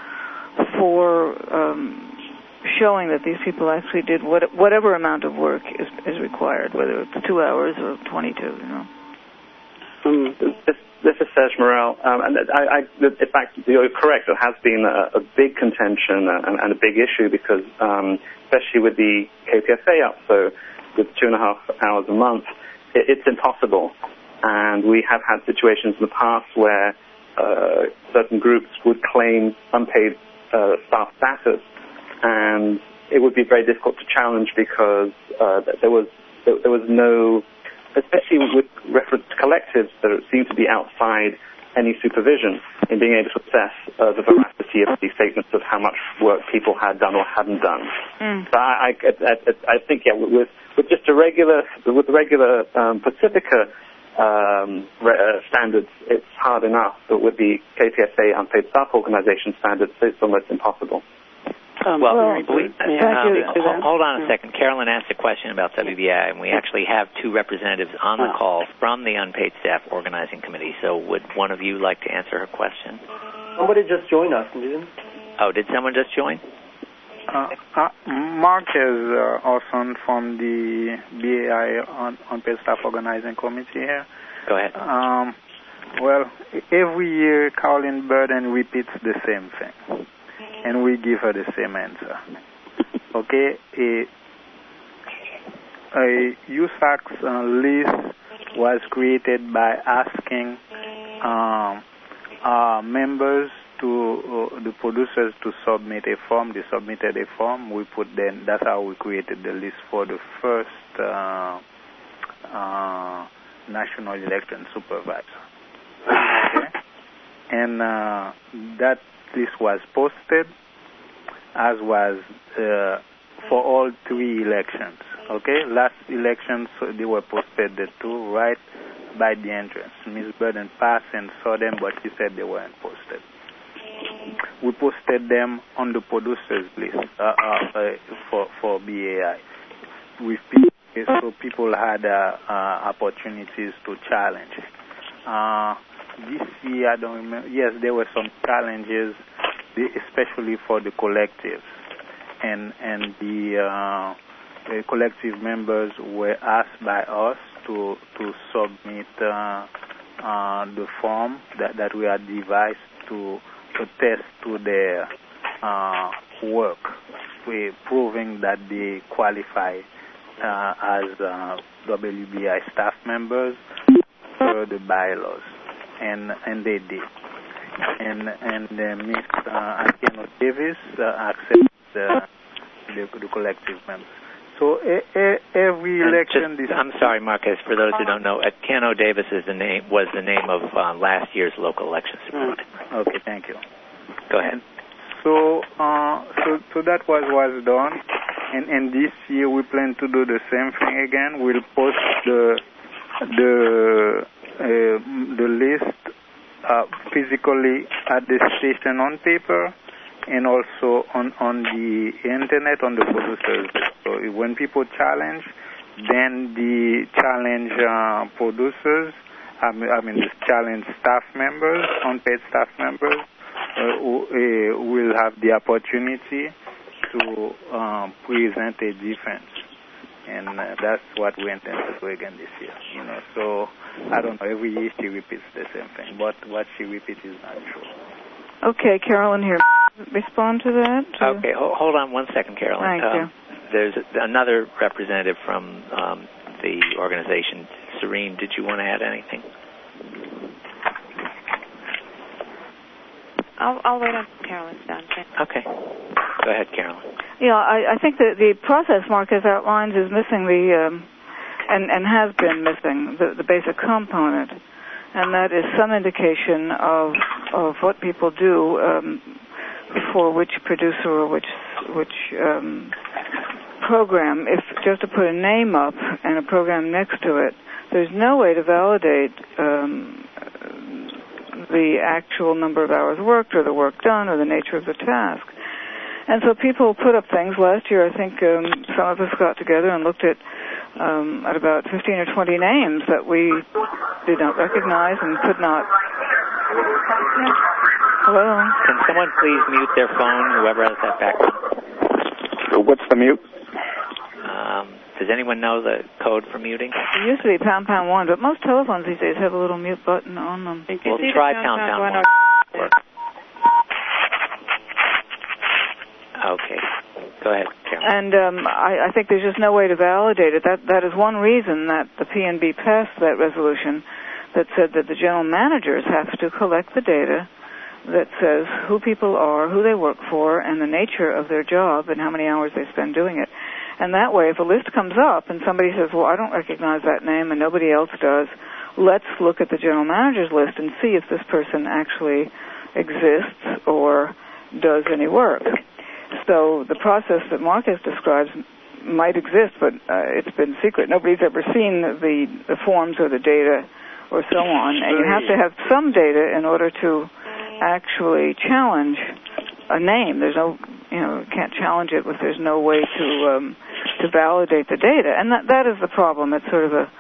Speaker 3: for um, showing that these people actually did what, whatever amount of work is, is required, whether it's two hours or twenty-two, you know?
Speaker 6: Um, this, this is Serge Morel, um, and I, I, in fact, you're correct. It has been a, a big contention and, and a big issue because, um, especially with the K P F A up, so with two and a half hours a month, it, it's impossible. And we have had situations in the past where uh, certain groups would claim unpaid uh, staff status, and it would be very difficult to challenge because uh, there was there, there was no, especially with reference to collectives that seem to be outside any supervision in being able to assess uh, the veracity of these statements of how much work people had done or hadn't done. Mm. So I, I, I, I think, yeah, with with just a regular with the regular um, Pacifica um, re- uh, standards, it's hard enough. But with the K P F A unpaid staff organization standards, it's almost impossible.
Speaker 1: Um, well, well we,
Speaker 3: yeah.
Speaker 1: um, hold, hold on a second. Carolyn asked a question about W B A I, and we actually have two representatives on the call from the Unpaid Staff Organizing Committee. So would one of you like to answer her question?
Speaker 10: Somebody just joined us, didn't?
Speaker 1: Oh, did someone just join?
Speaker 4: Uh, uh, Mark is uh, also from the B A I Unpaid Staff Organizing Committee here.
Speaker 1: Go ahead.
Speaker 4: Um, well, every year Caroline Burden repeats the same thing, and we give her the same answer. Okay, a, a U S A C uh, list was created by asking um, our members to uh, the producers to submit a form. They submitted a form. We put them. That's how we created the list for the first uh, uh, national election supervisor. Okay, and uh, that list was posted, as was uh, for all three elections. Okay, last elections they were posted the two right by the entrance. Miz Burden passed and saw them, but she said they weren't posted. We posted them on the producers list uh, uh, uh, for for B A I. With people, so people had uh, uh, opportunities to challenge. Uh, this year, I don't remember. Yes, there were some challenges, especially for the collectives, and and the, uh, the collective members were asked by us to to submit uh, uh, the form that, that we had devised to attest to their uh, work, we proving that they qualify uh, as uh, W B I staff members per the bylaws, and and they did. And and uh, Miss uh, Akeno Davis uh, accepted the, the the collective members. So a, a, every election.
Speaker 1: Just, I'm sorry, Marquez. For those who don't know, Akeno Davis is the name was the name of uh, last year's local election supervisor.
Speaker 4: Okay, thank you.
Speaker 1: Go ahead.
Speaker 4: So, uh, so, so that was was done, and, and this year we plan to do the same thing again. We'll post the the uh, the list uh, physically at the station on paper, and also on on the internet on the producers. So when people challenge, then the challenge uh, producers, I mean, I mean the challenge staff members, unpaid staff members. Uh, will have the opportunity to um, present a defense, and uh, that's what we intend to do again this year. You know, so I don't know. Every year she repeats the same thing, but what she repeats is not true.
Speaker 3: Okay, Carolyn here. Respond to that? To...
Speaker 1: Okay, hold, hold on one second, Carolyn.
Speaker 3: Thank
Speaker 1: um,
Speaker 3: you.
Speaker 1: There's another representative from um, the organization. Serene, did you want to add anything?
Speaker 9: I'll, I'll wait until Carolyn's done.
Speaker 1: Okay. Go ahead, Carolyn.
Speaker 3: Yeah, I, I think that the process Marquez outlines is missing the, um, and, and has been missing, the, the basic component, and that is some indication of of what people do um, for which producer or which which um, program. If just to put a name up and a program next to it, there's no way to validate um, the actual number of hours worked or the work done or the nature of the task. And so people put up things. Last year, I think um, some of us got together and looked at um, at about fifteen or twenty names that we did not recognize and could not. Hello?
Speaker 1: Can someone please mute their phone, whoever has that background?
Speaker 2: What's the mute?
Speaker 1: Um, does anyone know the code for muting?
Speaker 3: It used to be pound pound one, but most telephones these days have a little mute button on them.
Speaker 1: Well, try pound pound, pound one. one. Okay. Go ahead, Carol.
Speaker 3: And um, I, I think there's just no way to validate it. That that is one reason that the P N B passed that resolution that said that the general managers have to collect the data that says who people are, who they work for, and the nature of their job and how many hours they spend doing it. And that way, if a list comes up and somebody says, well, I don't recognize that name and nobody else does, let's look at the general manager's list and see if this person actually exists or does any work. So the process that Marcus describes might exist, but uh, it's been secret. Nobody's ever seen the, the forms or the data or so on. And you have to have some data in order to actually challenge a name. There's no, you know, can't challenge it if there's no way to um, to validate the data. And that that is the problem. It's sort of a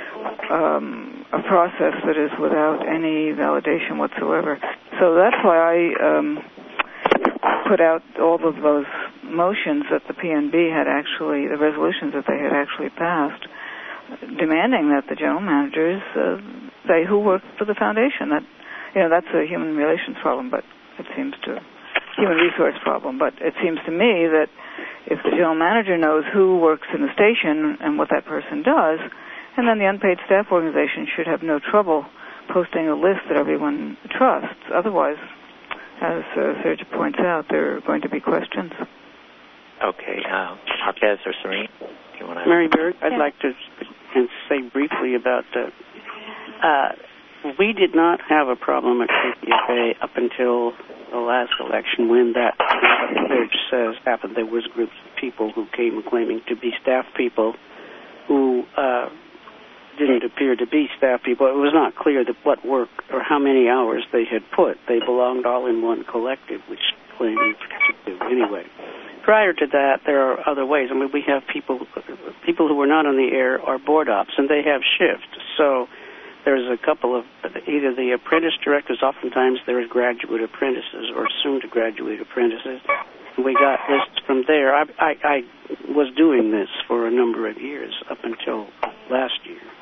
Speaker 3: um, a process that is without any validation whatsoever. So that's why I um, put out all of those motions that the P N B had actually, the resolutions that they had actually passed, demanding that the general managers uh, say who worked for the foundation. That, you know, that's a human relations problem, but it seems to, human resource problem, but it seems to me that if the general manager knows who works in the station and what that person does, and then the unpaid staff organization should have no trouble posting a list that everyone trusts. Otherwise, as uh, Serge points out, there are going to be questions.
Speaker 1: Okay. Uh, Marquez or Serene? Do you want to...
Speaker 5: Mary Berg, I'd yeah. like to say briefly about that. Uh, we did not have a problem at K P F A up until the last election when that, what Serge says, happened. There was groups of people who came claiming to be staff people who uh, didn't appear to be staff people. It was not clear that what work or how many hours they had put. They belonged all in one collective, which claimed to do anyway. Prior to that, there are other ways. I mean, we have people people who were not on the air are board ops, and they have shifts. So there's a couple of, either the apprentice directors, oftentimes there's graduate apprentices or soon-to-graduate apprentices. We got lists from there. I, I, I was doing this for a number of years up until last year.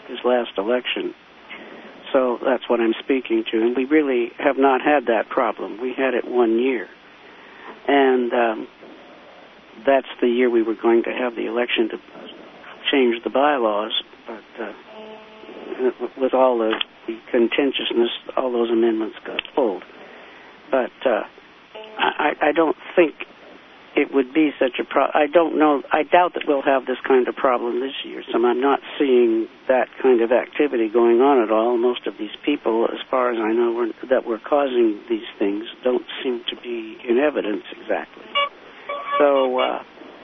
Speaker 5: his last election. So that's what I'm speaking to. And we really have not had that problem. We had it one year. And um, that's the year we were going to have the election to change the bylaws. But uh, with all the, the contentiousness, all those amendments got pulled. But uh, I, I don't think it would be such a problem. I don't know. I doubt that we'll have this kind of problem this year. So I'm not seeing that kind of activity going on at all. Most of these people, as far as I know, were, that were causing these things don't seem to be in evidence exactly. So, uh,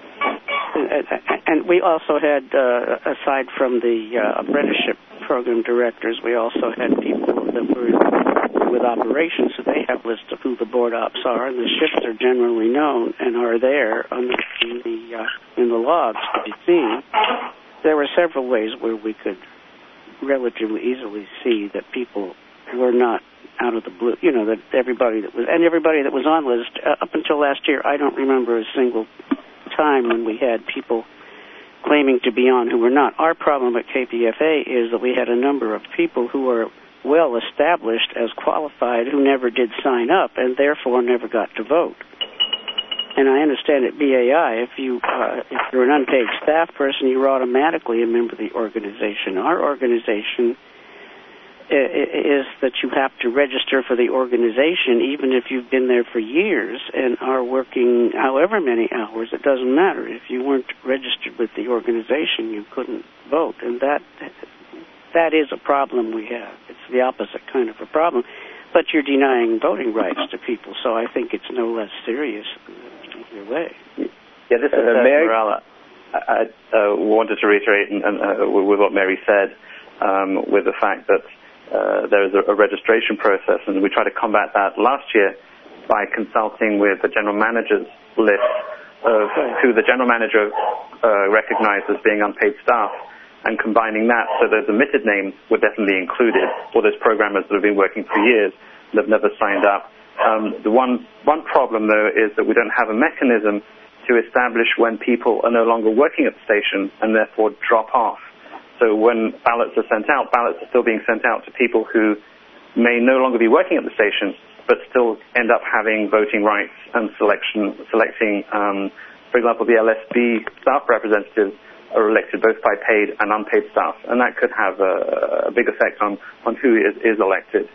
Speaker 5: and we also had, uh, aside from the uh, apprenticeship program directors, we also had people that were with operations, so they have lists of who the board ops are, and the shifts are generally known and are there on the, in the uh, in the logs to be seen. There were several ways where we could relatively easily see that people were not out of the blue. You know, that everybody that was and everybody that was on list uh, up until last year, I don't remember a single time when we had people claiming to be on who were not. Our problem at K P F A is that we had a number of people who were well established as qualified who never did sign up and therefore never got to vote. And I understand at B A I, if you uh, if you're an unpaid staff person, you're automatically a member of the organization. Our organization is that you have to register for the organization even if you've been there for years and are working however many hours. It doesn't matter. If you weren't registered with the organization, you couldn't vote. And that that is a problem we have. It's the opposite kind of a problem. But you're denying voting rights to people, so I think it's no less serious either way.
Speaker 6: Yeah, this is uh, Mary. Morella. I, I uh, wanted to reiterate and, and, uh, with what Mary said, um, with the fact that uh, there is a, a registration process, and we tried to combat that last year by consulting with the general manager's list of who the general manager uh, recognized as being unpaid staff, and combining that so those omitted names were definitely included, or those programmers that have been working for years and have never signed up. Um, the one one problem, though, is that we don't have a mechanism to establish when people are no longer working at the station and therefore drop off. So when ballots are sent out, ballots are still being sent out to people who may no longer be working at the station, but still end up having voting rights and selection, selecting, um, for example, the L S B staff representatives are elected both by paid and unpaid staff, and that could have a, a big effect on, on who is, is elected.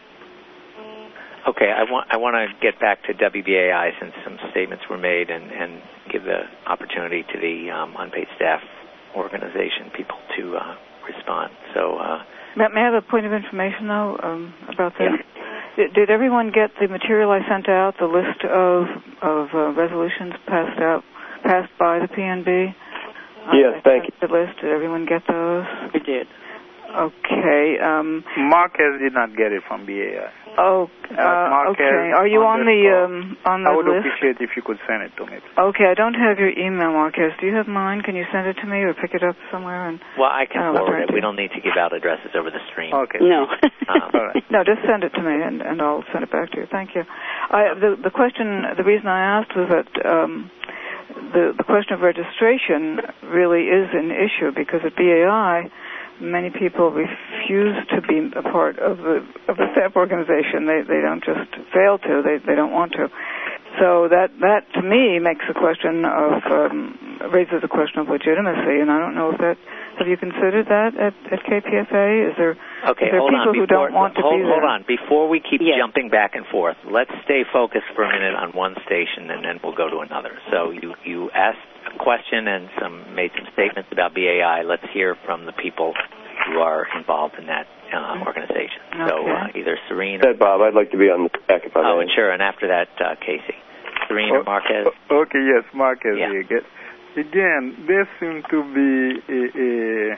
Speaker 1: Okay, I want I want to get back to W B A I since some statements were made, and, and give the opportunity to the um, unpaid staff organization people to uh, respond. So, uh,
Speaker 3: may, may I have a point of information though um, about that? Yeah. Did, did everyone get the material I sent out? The list of of uh, resolutions passed out passed by the P N B?
Speaker 12: Yes, thank you.
Speaker 3: The list. Did everyone get those?
Speaker 5: We did.
Speaker 3: Okay. Um,
Speaker 4: Marquez did not get it from B A I.
Speaker 3: Oh, uh, okay. Are you on the um, on the
Speaker 4: I would
Speaker 3: list?
Speaker 4: appreciate if you could send it to me.
Speaker 3: Okay, I don't have your email, Marquez. Do you have mine? Can you send it to me or pick it up somewhere? And
Speaker 1: well, I can
Speaker 3: uh,
Speaker 1: forward it. We don't need to give out addresses over the stream.
Speaker 4: Okay.
Speaker 5: No.
Speaker 1: um,
Speaker 3: All right. No, just send it to me, and, and I'll send it back to you. Thank you. I, the the question, the reason I asked was that um, the the question of registration really is an issue because at B A I, many people refuse to be a part of the of the staff organization. They they don't just fail to. They they don't want to. So that that to me makes a question of um, raises a question of legitimacy. And I don't know if that have you considered that at, at K P F A? Is there
Speaker 1: okay?
Speaker 3: is there
Speaker 1: hold
Speaker 3: people
Speaker 1: on.
Speaker 3: who
Speaker 1: Before,
Speaker 3: don't want to
Speaker 1: hold,
Speaker 3: be there?
Speaker 1: Hold on. Before we keep
Speaker 5: yes.
Speaker 1: jumping back and forth, let's stay focused for a minute on one station, and then we'll go to another. So you you asked a question and some made some statements about B A I. Let's hear from the people who are involved in that uh, organization.
Speaker 3: Okay.
Speaker 1: So uh, either Serene
Speaker 12: Said Bob, I'd like to be on the back if I may.
Speaker 1: Oh, and sure, and after that, uh, Casey. Serene or Marquez?
Speaker 4: Okay, yes, Marquez.
Speaker 1: Yeah.
Speaker 4: Again. again, there seems to be a, a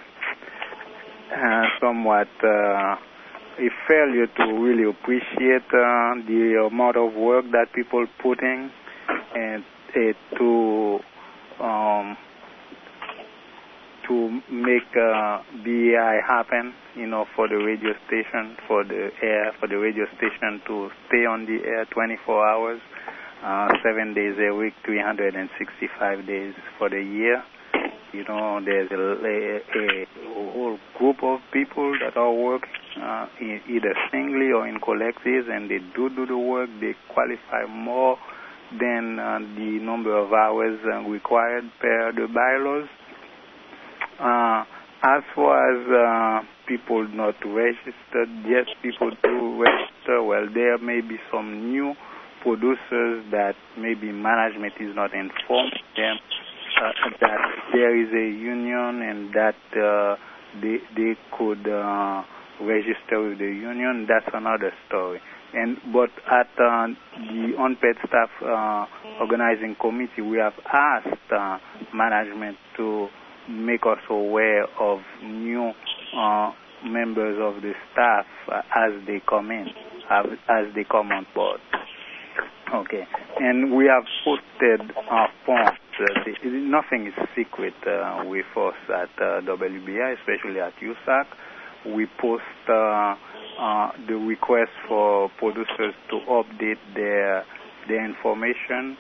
Speaker 4: uh, somewhat uh, a failure to really appreciate uh, the amount of work that people put in and uh, to um, to make uh, B A I happen, you know, for the radio station, for the air, for the radio station to stay on the air twenty-four hours, uh, seven days a week, three hundred sixty-five days for the year. You know, there's a, a, a whole group of people that are working uh, in either singly or in collectives, and they do do the work. They qualify more than uh, the number of hours uh, required per the bylaws. Uh, as far as uh, people not registered, yes, people do register. Well, there may be some new producers that maybe management is not informed them uh, that there is a union and that uh, they they could uh, register with the union. That's another story. And but at uh, the unpaid staff uh, organizing committee, we have asked uh, management to make us aware of new uh, members of the staff uh, as they come in, as, as they come on board. Okay, and we have posted our forms. Uh, the, nothing is secret uh, with us at uh, W B I, especially at U S A C. We post uh, uh, the request for producers to update their their information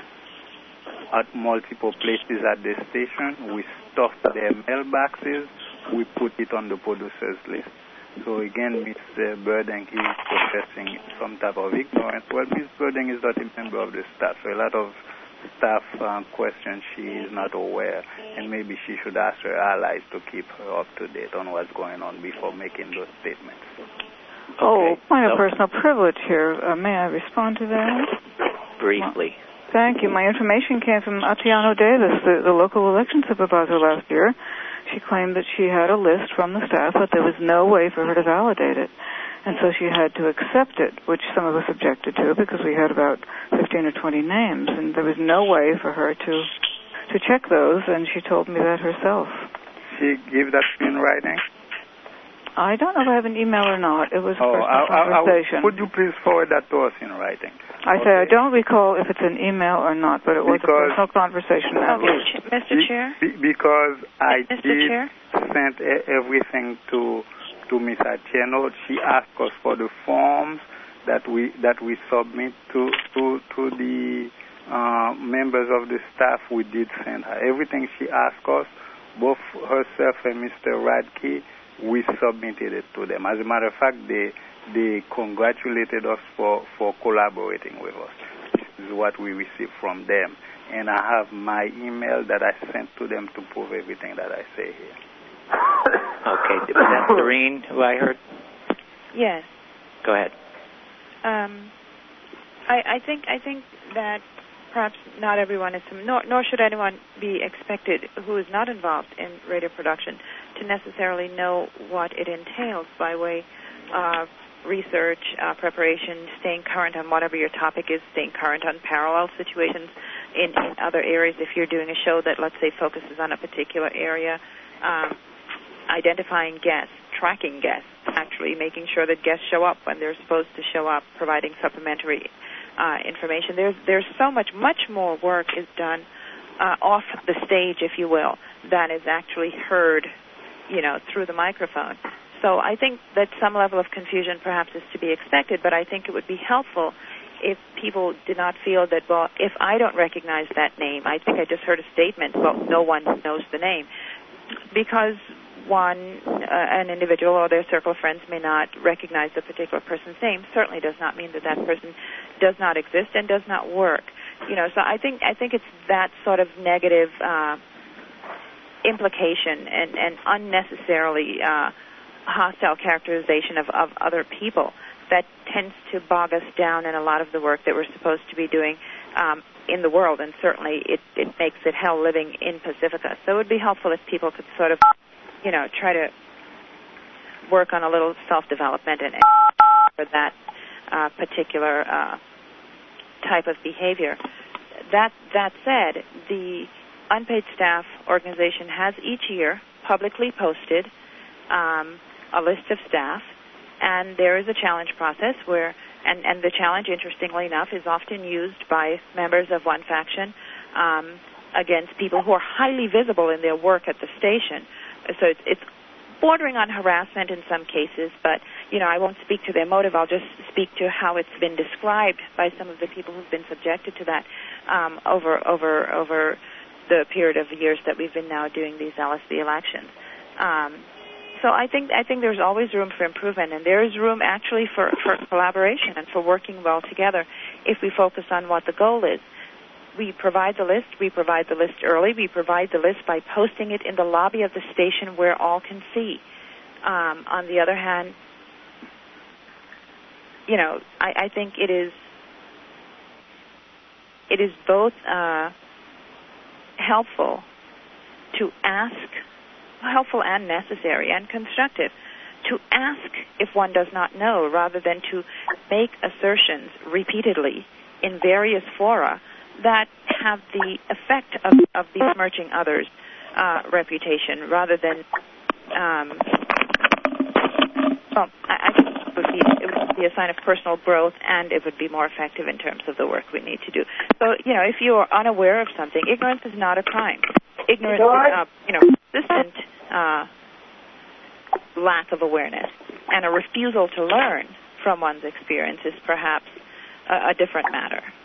Speaker 4: at multiple places at the station. We stuff their mailboxes. We put it on the producers list. So again, Miz Burding is professing some type of ignorance. Well, Miz Burding is not a member of the staff, so a lot of staff uh, questions she is not aware, and maybe she should ask her allies to keep her up to date on what's going on before making those statements.
Speaker 3: Oh,
Speaker 1: Okay.
Speaker 3: point of
Speaker 1: So-
Speaker 3: personal privilege here. Uh, may I respond to that?
Speaker 1: Briefly.
Speaker 3: Thank you. My information came from Atiano Davis, the, the local election supervisor last year. She claimed that she had a list from the staff, but there was no way for her to validate it. And so she had to accept it, which some of us objected to because we had about fifteen or twenty names, and there was no way for her to to check those, and she told me that herself.
Speaker 4: She gave that in writing?
Speaker 3: I don't know if I have an email or not. It was a
Speaker 4: Oh,
Speaker 3: personal
Speaker 4: I, I,
Speaker 3: conversation.
Speaker 4: I, would you please forward that to us in writing?
Speaker 3: I say I don't recall if it's an email or not, but it was
Speaker 4: Because-
Speaker 3: a personal conversation at
Speaker 9: Okay,
Speaker 3: least.
Speaker 9: Ch- Mister
Speaker 4: Be-
Speaker 9: Chair?
Speaker 4: be- because I
Speaker 9: Mister
Speaker 4: did
Speaker 9: Chair?
Speaker 4: send e- everything to to Miz Atieno. She asked us for the forms that we that we submit to to to the uh, members of the staff. We did send her everything she asked us, both herself and Mister Radke. We submitted it to them. As a matter of fact, they they congratulated us for, for collaborating with us. This is what we received from them. And I have my email that I sent to them to prove everything that I say here.
Speaker 1: Okay. Was that Serene who I heard?
Speaker 9: Yes.
Speaker 1: Go ahead.
Speaker 9: Um, I, I think I think that perhaps not everyone is, nor, nor should anyone be expected who is not involved in radio production to necessarily know what it entails by way of research, uh, preparation, staying current on whatever your topic is, staying current on parallel situations in, in other areas. If you're doing a show that, let's say, focuses on a particular area, um, identifying guests, tracking guests, actually making sure that guests show up when they're supposed to show up, providing supplementary uh, information. There's there's so much, much more work is done uh, off the stage, if you will, than is actually heard, you know, through the microphone. So I think that some level of confusion perhaps is to be expected, but I think it would be helpful if people did not feel that, well, if I don't recognize that name, I think I just heard a statement, well, no one knows the name. Because one, uh, an individual or their circle of friends may not recognize the particular person's name, certainly does not mean that that person does not exist and does not work. You know, so I think I think it's that sort of negative uh, implication and, and unnecessarily uh, hostile characterization of, of other people that tends to bog us down in a lot of the work that we're supposed to be doing um, in the world, and certainly it, it makes it hell living in Pacifica. So it would be helpful if people could sort of, you know, try to work on a little self-development and for that uh, particular uh, type of behavior. That that said, the unpaid staff organization has each year publicly posted um, a list of staff, and there is a challenge process where, and, and the challenge, interestingly enough, is often used by members of one faction um, against people who are highly visible in their work at the station. So it's, it's bordering on harassment in some cases, but, you know, I won't speak to their motive. I'll just speak to how it's been described by some of the people who've been subjected to that um, over over over the period of years that we've been now doing these L S B elections. Um, so I think I think there's always room for improvement, and there is room actually for, for collaboration and for working well together if we focus on what the goal is. We provide the list. We provide the list early. We provide the list by posting it in the lobby of the station where all can see. Um, on the other hand, you know, I, I think it is it is both uh, helpful to ask, helpful and necessary and constructive, to ask if one does not know rather than to make assertions repeatedly in various fora that have the effect of, of besmirching others' uh, reputation rather than, um, well, I, I think it would, be, it would be a sign of personal growth, and it would be more effective in terms of the work we need to do. So, you know, if you are unaware of something, ignorance is not a crime. Ignorance is, uh, you know, persistent uh, lack of awareness, and a refusal to learn from one's experience is perhaps a, a different matter.